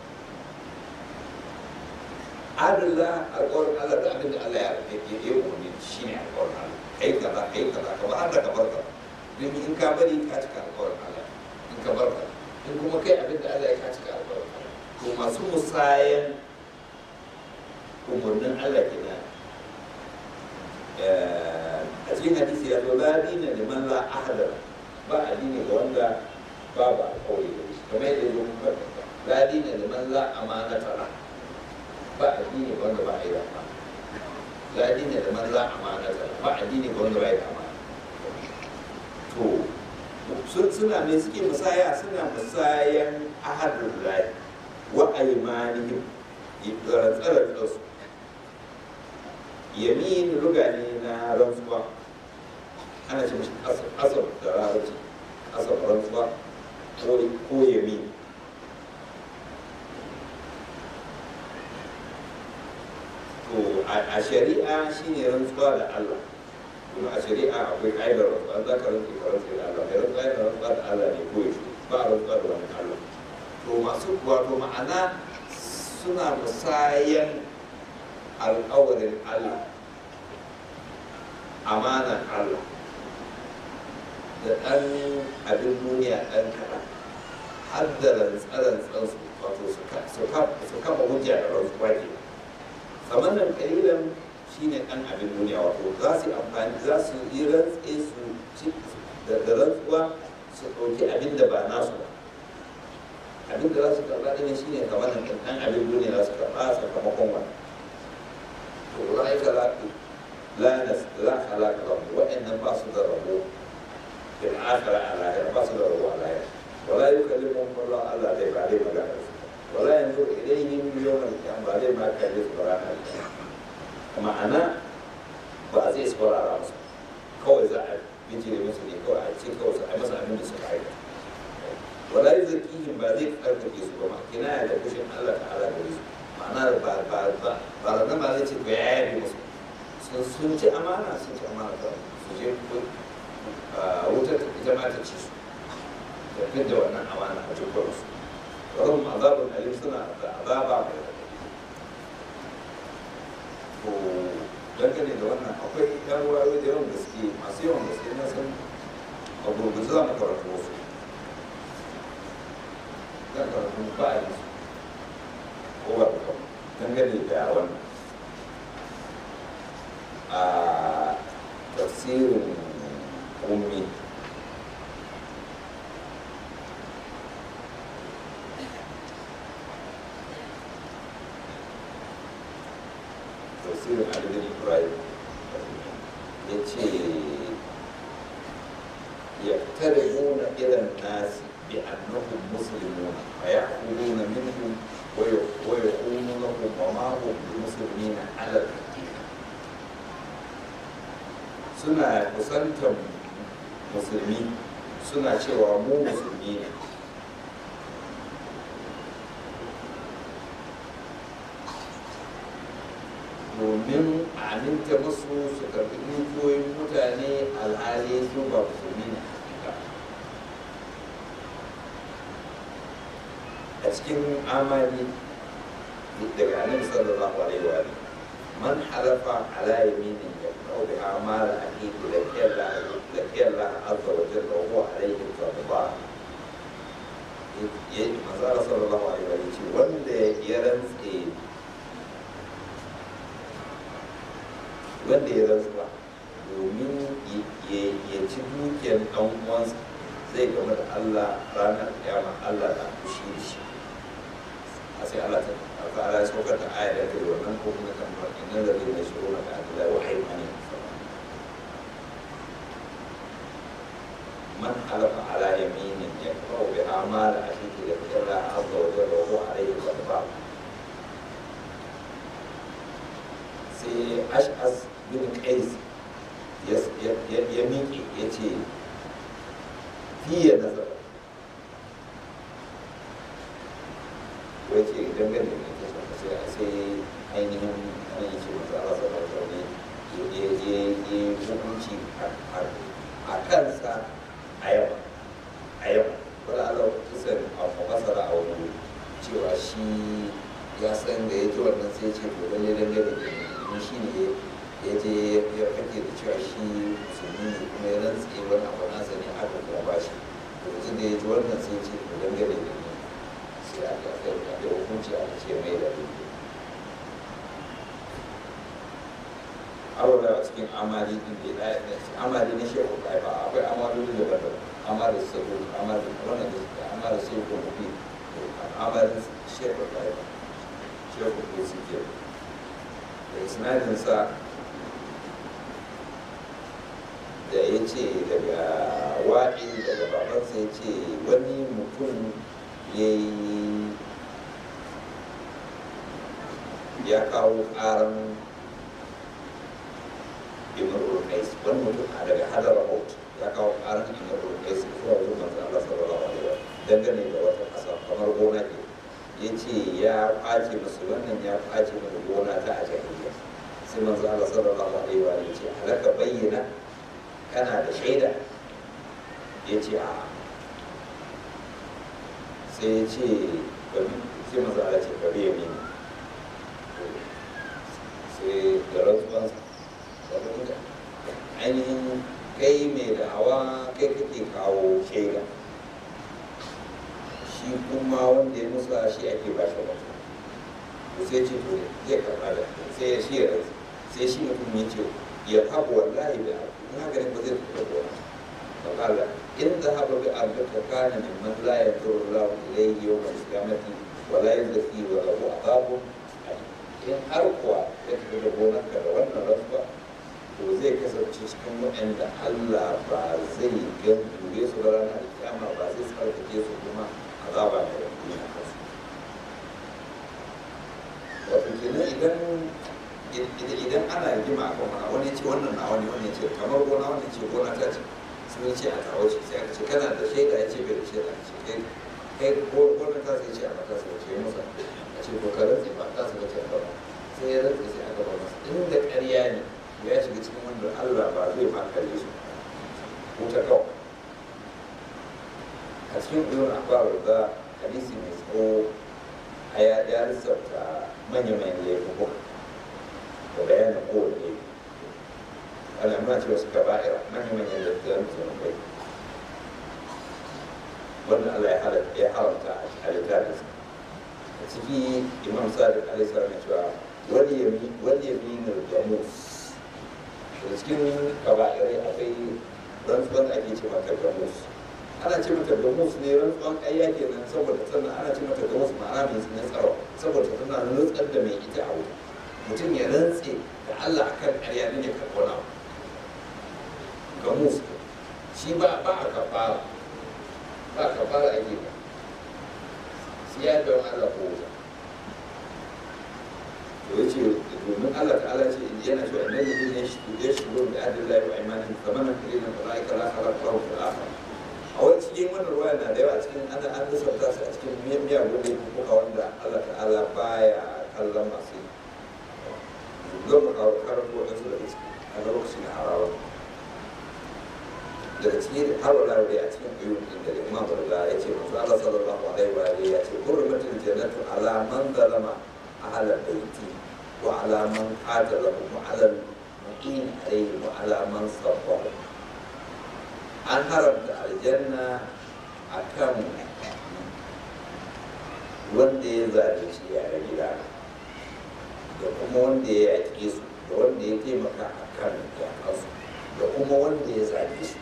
عهد الله القول الله تعبد الله يقول شيء القول الله أي كذا كما هذا كبرك لأن إن كبري كاتك القول الله إن كبرك إن كم كي عبد الله كاتك القول الله كم سو مسائل كم الله كنا a cikin hadisi ya zo la dina liman la ahada ba addini ga wanda babu alƙawari da shi kamar yadda zo muka la dina liman la amanata la addini ga wanda ba a yi da amana la addini da man la amana ba addini ga wanda ba a yi da amana to suna ne suke musayan ahadun lahi wa aymanihim tsare su yamin rugani na rantsuwa ana ce mashi asab da rarraci asab rantsuwa ko yamin to a shari'a shine rantsuwa da Allah kuma a shari'a akwai ƙa'idar rantsuwa za ka rantsu ka rantsu da Allah mai rantsuwa da rantsuwa da Allah ne ko yaushe ba a rantsuwa da wani Allah to masu wato ma'ana suna musayan alƙawarin Allah amanar Allah da ɗan abin duniya ɗan kaɗan har da rantsarantsansu wato su kama hujja da rantsuwa ke samanin ƙalilan shi ne ɗan abin duniya wato za su amfani za su yi rantse su da rantsuwa su ɗauki abin da ba nasu ba abin da za su karɓa ɗin shi ne kamar ɗan abin duniya za su karɓa sakamakon wani to ra'aika la halaka lahu waɗannan ba su da rabo fil akhirah a lahira ba su da rabo a lahira wala yukallimuhum Allah Allah dai ba dai magana su wala yanzu ilayhim yawm al-qiyamah ba dai ma kalle su ranar ma'ana ba zai saurara musu kawai za a bijire musu ne kawai a ce kawai a masa abin da suka aika wala yuzakihim ba zai karfafe su ba ma kinaya da kushin Allah ta'ala da su ma'ana ba ranar ba zai ce ko ya yabe musu sun ci amana ta su je wutar ita ma ta ci su da fit da wannan amana a cikin su wadda azabun alim suna da azaba mai to dangane da wannan akwai yan ruwayoyi da yawan gaske masu yawan gaske na san a gurgurzu za mu karatu wasu zan karatu ba a yi su ko ba da kawo dangane da wannan a tafsirin ummi tafsirin alibin ibrahim ya ce ya tare nuna irin nasi bi annahum muslimuna wa ya'khuduna minhum wa yakhununahum wa ma hum bi muslimina ala al-haqiqa suna kusantar musulmi suna cewa mu musulmi ne domin a aminta musu su karɓi dukiyoyin mutane alhali su ba musulmi ne a cikin amali daga annabi sallallahu alaihi wa sallam man halafa ala yaminin yaqau bi amal aqiq la Allah azza wa jalla wa huwa alaihi ghadban yayi manzo sallallahu alaihi wa sallam wanda ya rantse domin ya ci dukiyar ɗan uwansa zai game da Allah ranar kiyama Allah na fushi da shi a sai Allah ta ya saukar da ayar da ke wannan ko kuma kamar inna da zai mai shiro na ka'adila wa haimani man halafa ala yaminin ya kawo bi amala a shi da Allah azza wa jalla wa alaihi wa sallam sai ash'as bin qais ya miƙe ya ce fiye nazar wace dangane da ta sai ainihin an yi ce masu ala sanar ne ya yi hukunci a kansa a yaba wadda ala kusan a masara a wani cewa shi ya san da ya ji wannan sai ce to lalle dangane da shi ne ya je ya fake da cewa shi musulmi ne kuma ya rantse wani abu nasa ne aka kuma ba shi to yanzu da ya ji wannan sai ce to dangane da ni sai aka da hukunci aka ce mai da ni abubuwa a cikin amali din da ya amali na shehu kai ba akwai amaloli daban-daban amalin sabo amalin wannan da amalin sai ko mafi amalin shehu kai ba shehu ko su ke da isnadinsa da ya ce daga wa'i daga babansa ya ce wani mutum ya kawo ƙaran imrul qais wani mutum a daga Hadramaut ya kawo ƙaran imrul qais zuwa zuwa manzo Allah sallallahu alaihi wa dangane da wata ƙasa kamar gona ke ya ce ya ƙwace musu wannan ya ƙwace musu gona ta a jahiliya sai manzo Allah sallallahu alaihi wa ya ce alaka bayyana kana da shaida ya ce a sai ya ce sai manzo Allah ce ka biya mini sai da rantsuwansa saboda ainihin kai mai da'awa kai kake kawo shaida shi kuma wanda ya musa shi ake ba shi wata sai ce to zai karɓa da sai ya shi ya rantsu sai shi mutum ya ce ya haɓu wallahi da in haka ne ba zai tafi da gona فقال إن ذهب بأرضك كان ممن لا ينظر الله إليه يوم القيامة ولا يزكي وله عذاب أليم in har kuwa ya tafi da gonarka da wannan rantsuwa to zai kasance cikin waɗanda Allah ba zai gan dure su ba ranar kiyama ba zai tsarkake su kuma azaba da yanzu na kansu wato kenan idan ana rigima a kan wani ce wannan na wani ce kamar gona wani ce gona ta ce sun ce a kawo ce sai aka ce kana da shaida ya ce bai da shaida ce kai gona ta sai ce a mata sai ce masa a ce ko ka rantse ba ta su bace a gaba sai ya rantse sai a gaba masa inda ƙarya ne ya shiga cikin wanda Allah ba zai ma kare su wuta kawai a cikin ulun akbar da hadisi mai tsawo a ya lissafta manya-manyan laifuka da bayanin kowane laifi ana ma ce wasu kaba'ira manya-manyan laifukan zunubai wanda Allah ya haramta a littafinsa a ciki imam sadiq alaihi salam ya cewa wani yaminin gamus da cikin kaba'irai akwai rantsuwan da ake ce mata gamus ana ce mata gamus ne rantsuwan ƙarya kenan saboda sannan ana ce mata gamus ma'ana mai na tsaro saboda tana nutsar da mai ita a wuta mutum ya rantse da Allah akan ƙarya ne ya karɓo na gamus shi ba a kafara ba kafara ake ba sai ya don Allah ko wuta to yace domin Allah ta'ala ce yana cewa innal ladina yashkuruna bi adillahi wa imanihim thamanan qalilan ulaika la khalaqa lahum fil akhirah a wani cikin wannan ruwaya na da yawa cikin an lissafta su a cikin miyagun laifuka wanda Allah ta'ala baya kallon masu zan mu karanto waɗansu daga ciki a lokacin na harawa daga cikin harwala da a cikin ayyukan da imam Allah ya ce masu Allah sallallahu alaihi wa alihi ya ce hurmatul jannatu ala man zalama ahla baiti wa ala man qatalahum wa ala al-mu'in alayhi wa ala man sabbahu an haramta aljanna a kan wanda ya zalunci yare gida da kuma wanda ya yaƙe su da wanda ya taimaka a kan yaƙansu da kuma wanda ya zaɓe su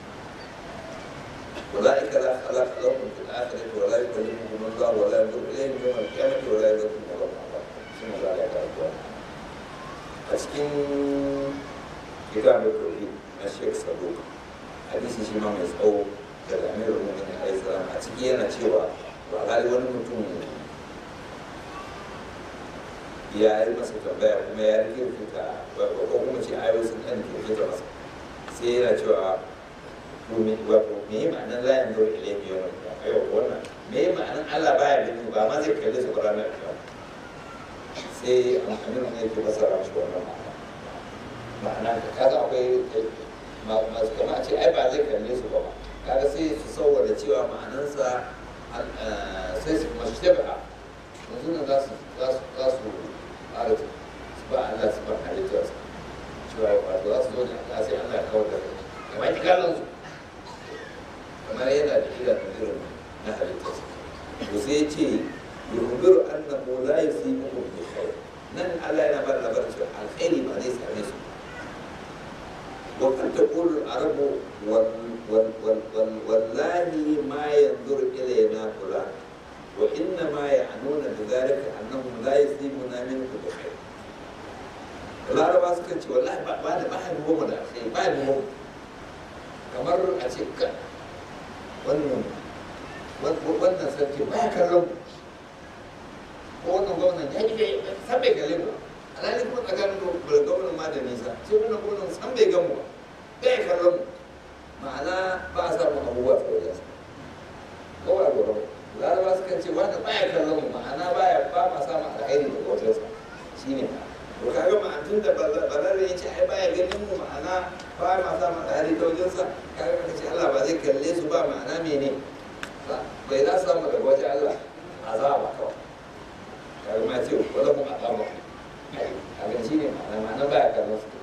أولئك لا خلاق لهم في الآخرة ولا يكلمهم الله ولا ينظر إليهم يوم القيامة ولا يذوقهم عذاب النار ثم ذلك الأقوال أسكن كتاب التوحيد الشيخ صدوق hadisi shi ma mai tsawo daga amirul mu'minin alaihi salam a ciki yana cewa ba gali wani mutum ya yi masa tambaya kuma ya rikirkita ko kuma ce ayoyi sun ɗan rikirkita masa sai yana cewa wato me yi ma'anar layan zuwa ilimi yawan a yau wannan me yi ma'anar Allah baya gani ba ma zai kalli su ba ranar kiyama sai amirul mu'minin ke fasara mashi wannan ma'ana kaga akwai masu kama ce ai ba zai kalle su ba kaga sai su saboda cewa ma'anansa sai su masu tabi'a yanzu nan za su ƙara su ba Allah su ba halittarsa cewa wato za su zo da Allah sai Allah ya kawar da kai kamar ki kallon su kamar yana da idanun irin na halittarsa to sai ce yuhbiru annahu la yusibuhum bi khair nan Allah yana ba da labarin cewa alkhairi ba zai same su وقد تقول العرب والله ما ينظر إلينا فلان وإنما يعنون بذلك أنهم لا يسلمون منه بخير laraba suka ce wallahi ba da ba ruwan mu da alkhairi ba ruwan kamar a ce ka wannan sarki ba ya kallon ko wannan gwamnan ya yi san bai kalle mu alhali kuma tsakanin gwamnan ma da nisa sai wannan gwamnan san bai gan mu ba ya kallon mu ma'ana ba a samun abubuwa ta wajen sa kawai gwamnan laraba suka ce wanda ba ya kallon mu ma'ana ba ma samun alkhairi da wajen sa shine ma to kaga ma'antun da balare ya ce ai baya ganin mu ma'ana ba ma samun alkhairi ta wajen sa kaga ka ce Allah ba zai kalle su ba ma'ana mene bai za su samu daga wajen Allah azaba kawai kaga ma ce wala mu azaba ai kaga shine ma'ana baya kallon su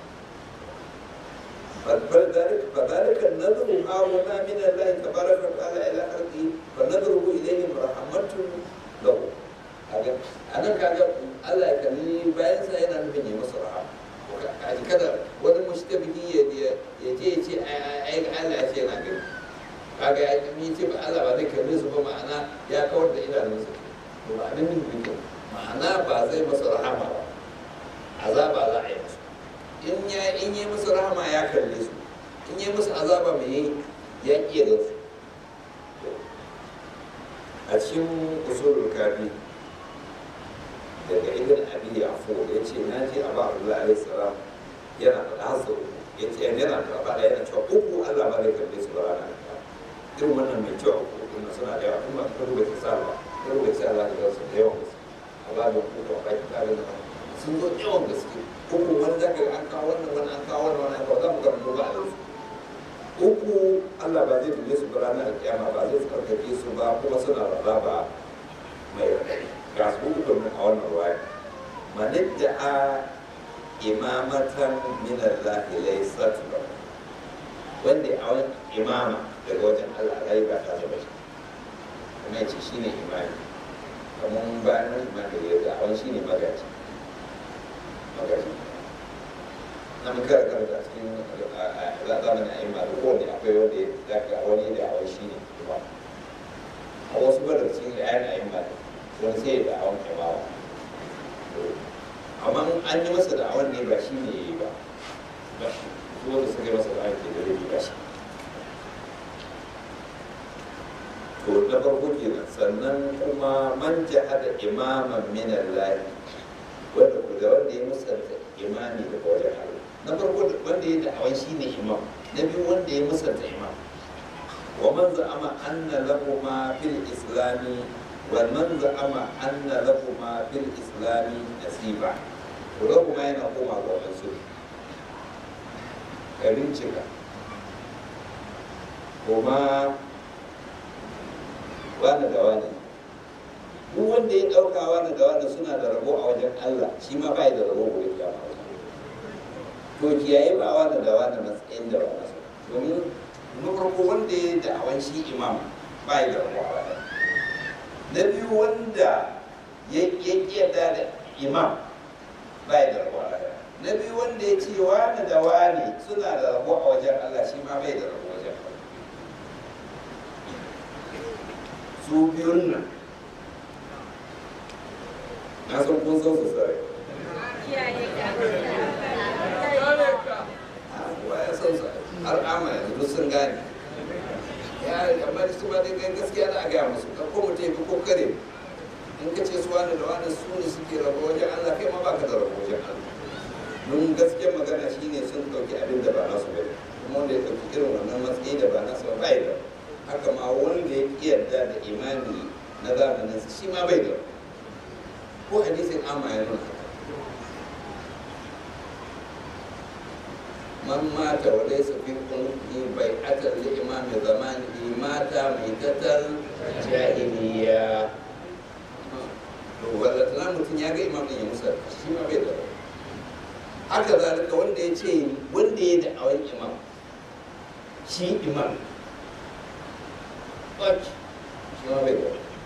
فذلك النذر هاهنا من الله تبارك وتعالى الى خلقه فنذره اليهم رحمه له anan kaga Allah ya kalli bayan sa yana nufin ya masa rahama kaji kada wani mushtabiki ya je ya ce ai Allah ya ce yana gani kaga ya ce ba Allah ba zai kalle su ba ma'ana ya kawar da idanunsa to ba nan nufin ma'ana ba zai masa rahama ba azaba za a yi masa in yi musu rahama ya kalle su in yi musu azaba mai ya iya da su a cikin usulul kafi daga ibn abi yafur ya ce na ji abu abdullahi alaihi salam yana faɗa hasa ya ce yana faɗa yana cewa uku Allah ba zai kalle su ba ranar irin wannan mai cewa uku kuma suna da yawa kuma ka rubuta sallah ka rubuta sallah da su da yawan gaske a ba da uku a baki ƙarin da sun zo yawan gaske uku wani zaka an kawo wannan wani an kawo wannan an kawo za mu ga mu ba a uku Allah ba zai dole su ba ranar kiyama ba zai tsarkake su ba kuma suna rarraba mai raɗaɗi ga su uku domin a wannan ruwaya manidda'a imamatan min Allah laysat lahu wanda a wani imama daga wajen Allah rai ba ta zama shi kuma yace shine imami kamar bayan imami da ya a wani shine magaji na muka karanta cikin zamanin a'imma da kowane akwai wanda ya zaka wani da awon shi ne kuma a wasu bada cikin ayan a'imma wani sai da awon kamawa amma an yi masa da awon ne ba shi ne ba shi wanda suka yi masa da awon ke da rabi ba shi to na farko kenan sannan kuma man jahada imaman min Allah wanda ya musanta imani daga wajen Allah na farko wanda ya da'awan shi ne imam na biyu wanda ya musanta imam wa man za'ama anna lahuma fil islami wa man za'ama anna lahuma fil islami nasiba to lahuma yana koma ga wasu ka bincika kuma wani da wani duk wanda ya ɗauka wani da wani suna da rabo a wajen Allah shi ma bai da rabo gobe kiyama to kiyaye ba wani da wani matsayin da ba nasu domin na farko wanda ya da'awan shi imam bai da rabo a wajen na biyu wanda ya kiyarda da imam bai da rabo a wajen na biyu wanda ya ce wani da wani suna da rabo a wajen Allah shi ma bai da rabo a wajen Allah su biyun nan na san kun san su sai kowa ya san su har ama yanzu duk sun gane ya amma su ba dai gaskiya da a gaya musu ka ko mutum ko kare in ka ce su wani da wani su ne suke rabo wajen Allah kai ma ba ka da rabo wajen Allah don gaskiyar magana shine sun ɗauki abin da ba nasu ba kuma wanda ya ɗauki irin wannan matsayi da ba nasu ba bai da haka ma wanda ya yarda da imani na zamanin shi ma bai da ko hadisin amma ya nuna haka man mata wa laysa fi qulbi bai'atan li imami zamani mata mai tatal jahiliya to wanda tana mutum ya ga imam din ya musa shi ma bai da haka zalika wanda ya ce wanda ya da awan imam shi imam shi ma bai da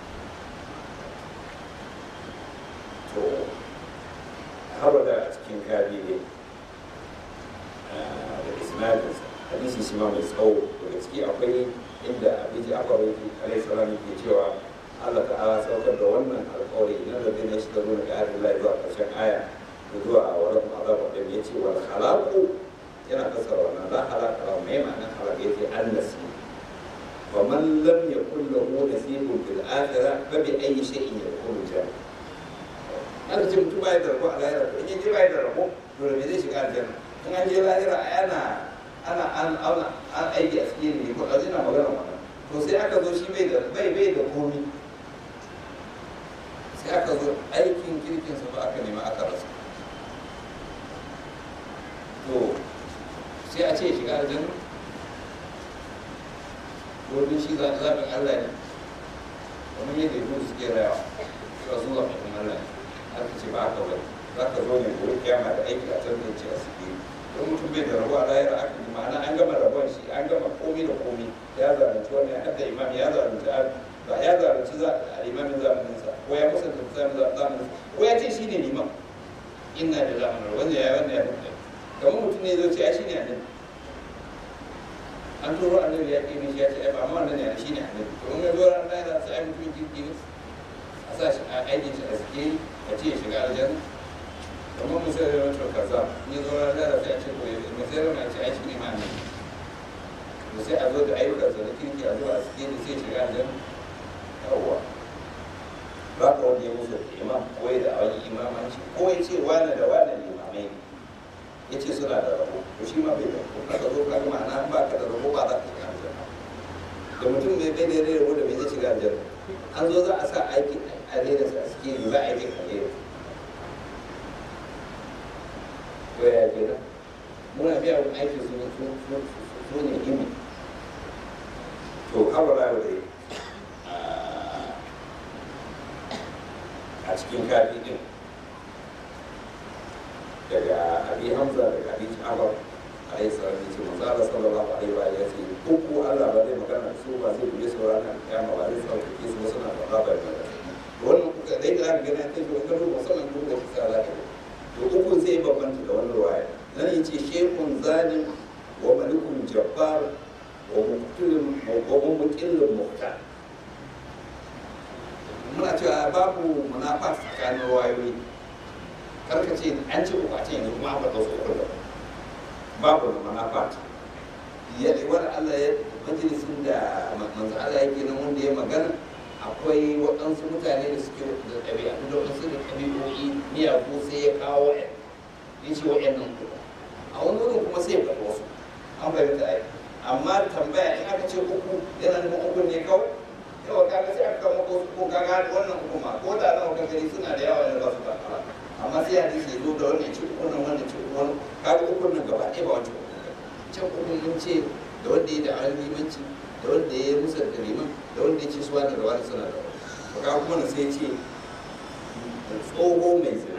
to har da cikin kabi ne da isnadinsa hadisi shi ma mai tsawo daga ciki akwai inda abinci akwai alaihi salam ke cewa Allah ta'ala saukar da wannan alƙawari na da zai shi da nuna ga harin lai zuwa ƙarshen aya zuwa a wurin azaba da ya ce wal halaku yana fassara wannan la halaka la mai ma'anar halaka yace an nasi wa man lam yakul lahu nasibun fil akhirah fa bi ayyi shay'in yadkhulu jannah aka ce mutum bai da rabo a lahira to in yaje bai da rabo to me zai shiga aljanna in an je lahira ana aiki a cikin ne ko a zina magana wannan to sai aka zo shi bai da komi sai aka zo aikin kirkin sa ba aka nema aka rasa to sai a ce shiga aljanna wurin shi zaɓin Allah ne kamar yadda yau suke rayawa cewa su zaɓin Allah ne aka ce ba haka ba za ka zo ne gobe kiyama da aiki a tantance a suke don mutum bai da rabo a lahira aka yi ma'ana an gama rabon shi an gama komi da komi ya zalunci wani ya hadda imam ya zalunci ba ya zalunci imamin zamaninsa ko ya musanta zamaninsa ko ya ce shi ne liman inna da zamanin wanda ya mutu kamar mutum ne zai ce ya shi ne annabi an turo annabi ya ƙi mishi ya ce ba amma wannan ne shi ne annabi to in ya zo ran lahira sai ai mutum kirki ne a sa shi a aikin shi a suke a ce ya shiga aljanna kamar musayar da wancan kaza ni zo ran lahira sai a ce ko musayar da ce ai shi ne ma annabi to sai a zo da ayyukansa da kirki a zo a suke ne sai shiga aljanna yawwa ba ka wanda ya musu imam ko ya da wani imamanci ko ya ce wane da wane limamai ne ya ce suna da rabo to shi ma bai da rabo aka zo ka ma'ana ba ka da rabo ba za ka shiga aljanna da mutum mai bai da rabo da bai zai shiga aljanna an zo za a sa aikin alheri a suke yi za a aikin alheri to ya ke nan muna biya wani aiki su ne gimi to kawai rayu da a cikin kafi din daga abi hamza daga abi ja'far alayhi salam yace manzo Allah sallallahu alaihi wa alihi yace uku Allah ba zai magana su ba zai buge su ranar kiyama ba zai sauke su suna da babar da wannan kuka dai da ga nan take wannan ruwa sallan duk da kisa Allah to uku zai bambanta da wannan ruwaya nan yace shaykhun zalim wa malikun jabbar wa muqtilun muhtar muna cewa babu munafa tsakanin ruwayoyi karka ce an ce uku a ce yanzu kuma aka ɗauka uku da babu munafa ya wani Allah ya majalisun da manzo Allah yake nan wanda ya magana akwai waɗansu mutane da suke da ɗabi'a da waɗansu da ɗabi'o'i miyagu sai ya kawo ya ce waɗannan uku a wani wurin kuma sai ya faɗi wasu an fahimta ai amma tambaya in aka ce uku yana nufin uku ne kawai yawa kaga sai aka kawo ko kaga wannan hukuma ko da nan kan gari suna da yawa da ba su takara amma sai hadisi ya zo da wannan ci wannan ci wannan kaga ukun nan gaba ɗaya ba wancan can ukun mun ce da wanda ya da alimanci da wanda ya musa da liman da wanda ya ce suwa da wani suna da wani to kaga kuma na sai ce tsoho mai zina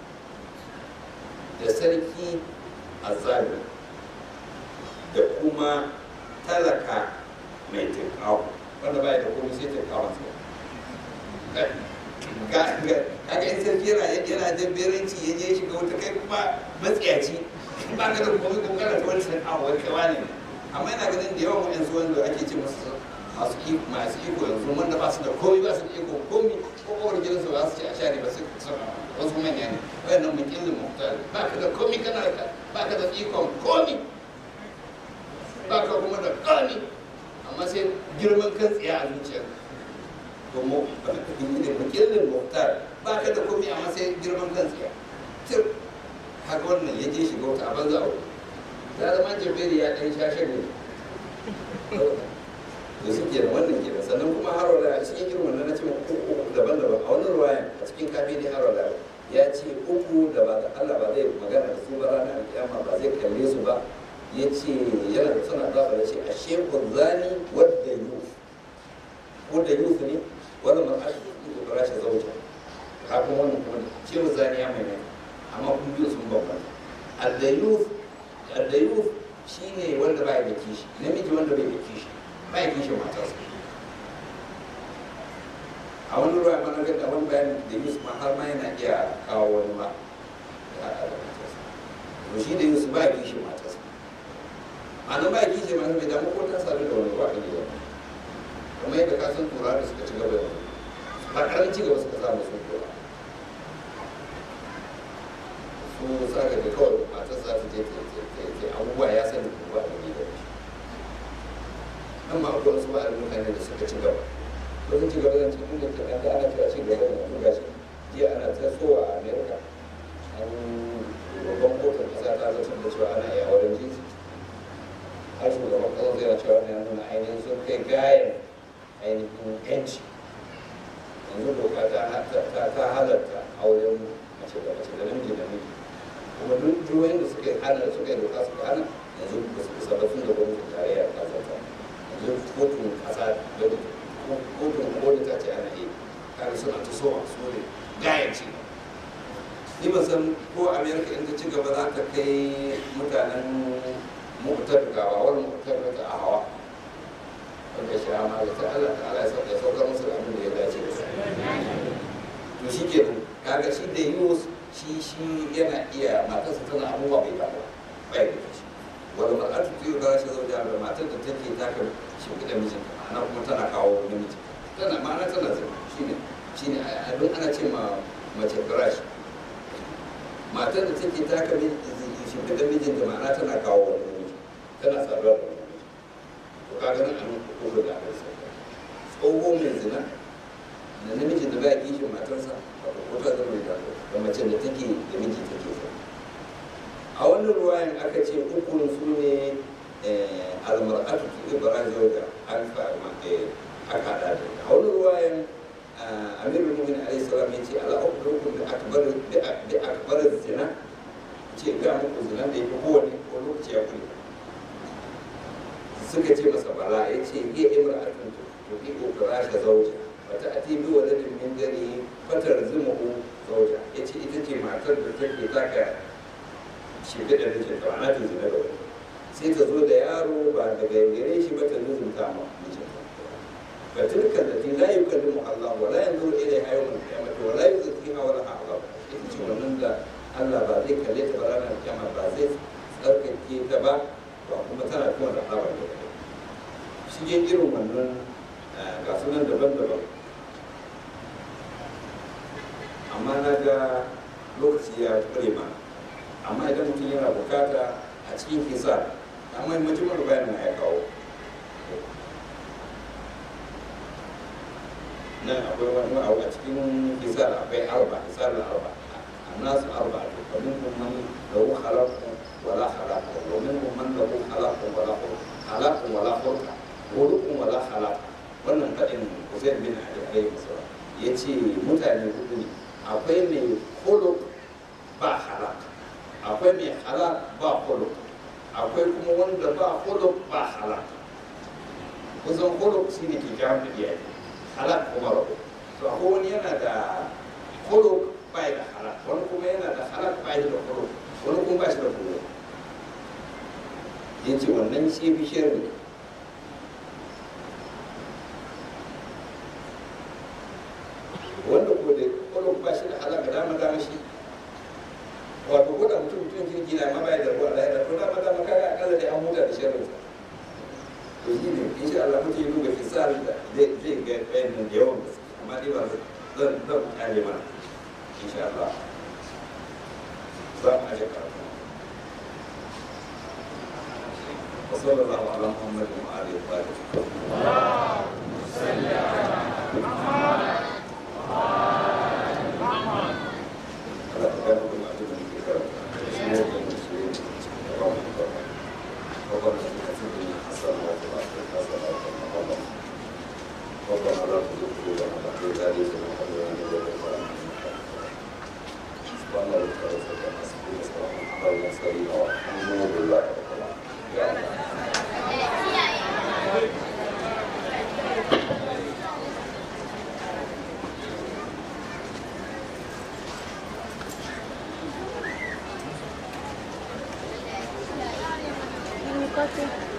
da sarki azzalimi da kuma talaka mai tinkawo wanda ba ya da komai sai tinkawo kaga in sarki yana jabberanci ya je shiga wata kai kuma matsiyaci ba ka da komai ko kana da wani tinkawo wai kai wani amma yana ganin da yawan wa'yansu wanda ake ce masu iko yanzu wanda ba su da komai ba su da iko komai ko kowar gidansu ba su ce a share ba su wasu manya ne wayannan mukillin muhtar ba ka da komai kana da ba ka da ikon komai ba ka kuma da komai amma sai girman kan tsiya a zuciyar domin ba ka da mukillin muhtar ba ka da komai amma sai girman kan tsiya tir haka wannan ya je shiga wata abin za'a ta zama jabiri ya ɗan shashe ne da suke da wannan kenan sannan kuma har wala a cikin irin wannan na ce uku daban-daban a wannan ruwayan a cikin kafi ne har wala ya ce uku da ba Allah ba zai magana da su ba ranar alƙiyama ba zai kalle su ba ya ce yana da suna zaɓa da ce a shekun zani wadda yuf wadda yuf ne wannan mar'ashi ko rashin zauta kafin wannan kuma ce mu zani ya mai amma kun biyu sun bambanta addayuf shi ne wanda ba ya da kishi namiji wanda bai da kishi ba ya kishin matarsa a wani ruwa mana ga da wani bayan da yusuf ma har ma yana iya kawo wani ma da haɗa da matarsa to shi da yusuf ba ya kishin matarsa a nan ba ya kishin matarsa bai damu ko ta sadu da wani ba a gida kuma yadda ka san tura da suka ci gaba da ba ƙaramin ci gaba suka samu sun tura su saka da kawai matar za ta je ta abubuwa ya sani kuma ba da shi amma akwai wasu ba'ar mutane da suka ci gaba ko sun ci gaba zan cikin da ta ɗan ana cewa ci gaba da mutum gashi jiya ana ta tsowa a amerika an babban kotun ƙasa ta zartar da cewa ana iya auren jinsi har shugaban ƙasar zai cewa ne nuna ainihin sun kai gayan ainihin yanci yanzu doka ta halarta auren mace da mace da namiji da namiji kuma duk jihohin da suka yi doka suka hana yanzu ba su kusa ba sun da gwamnatin tarayyar ƙasar ta yanzu kotun ƙasa da kotun koli ta ce ana yi kare suna ta so a so ne gayan ci ni ban san ko amerika in ta ci gaba za ta kai mutanen mu'tarikawa wani mu'tarika a hawa wanda shi ma da ta Allah ya saukar musu da abin da ya dace da su to shi ke kaga shi da yiwu shi yana iya matarsa tana abubuwa bai damu bai da shi wani mar'atu ta yi da rashin zauja da matar da take taka shimfiɗa mijinta ma'ana kuma tana kawo namiji ma'ana tana zama shine abin ana ce ma mace crash matar da take taka shimfiɗa mijinta ma'ana tana kawo wani namiji tana saduwa da wani namiji to kaga nan an kuka da aka sauka tsoho mai zina da namijin da ba ya kishin matarsa ko ta zama da mace da take da miji take zama a wannan ruwayan aka ce ukun su ne almar'atu fi ibrahim zawja an fa aka hada da a wannan ruwayan amirul mu'minin alayhi salam yace ala ukhrukum bi akbar zina ce ga muku zina da yake kowane ko lokaci ya kula suka ce masa bala yace ya imra'atun tuqiqu firasha zawja wata ati bi waladin min gari fatar zumuhu zawja yace ita ce matar da take taka shirye da mijin ta ana ta zina da wani sai ta zo da yaro ba daga gare shi ba ta nuzunta ma mijin ba tilkan da la yukallimu Allah wa la yanzuru ilayha yawm al-qiyamah wa la yuzakkiha wa la azab ita ce wannan da Allah ba zai kalle ta ranar kiyama ba zai tsarkake ta ba ba kuma tana kuma da azaba da shi ne irin wannan ga sunan daban-daban amma na ga lokaci ya kure mana amma idan mutum yana bukata a cikin kisa amma majimar bayanin ya kawo nan akwai wani abu a cikin kisa akwai kisa da arba annasu arba to minhum man lahu khalaqu wala khalaqa wa minhum man lahu khalaqu wala khalaqu wala khalaqa khuluqu wala khalaqa wannan fadin Hussein bin Ali alayhi salam yace mutane hudu ne akwai mai khuluq ba khalaqa akwai mai halal ba khuluq akwai kuma wanda ba khuluq ba halal kusan khuluq shine ke jawo da iyali halal kuma rabu to akwai wani yana da khuluq ba da halal wani kuma yana da halal ba da khuluq wani kuma ba shi da khuluq yace wannan shi fi sharri wanda kuma da khuluq ba shi da halal ga dama shi wato ko da mutum kirki na ma bai da ruwa da to da ma kaga akalla dai an huta da sharrin sa to shi ne insha Allah mutum yi duba fisal da zai ga bayanan da yawan gaske amma dai ba zan kare mana insha Allah za mu aje karatu wa sallallahu ala muhammadin wa alihi wa sahbihi Allahumma salli ala Muhammad
Gracias.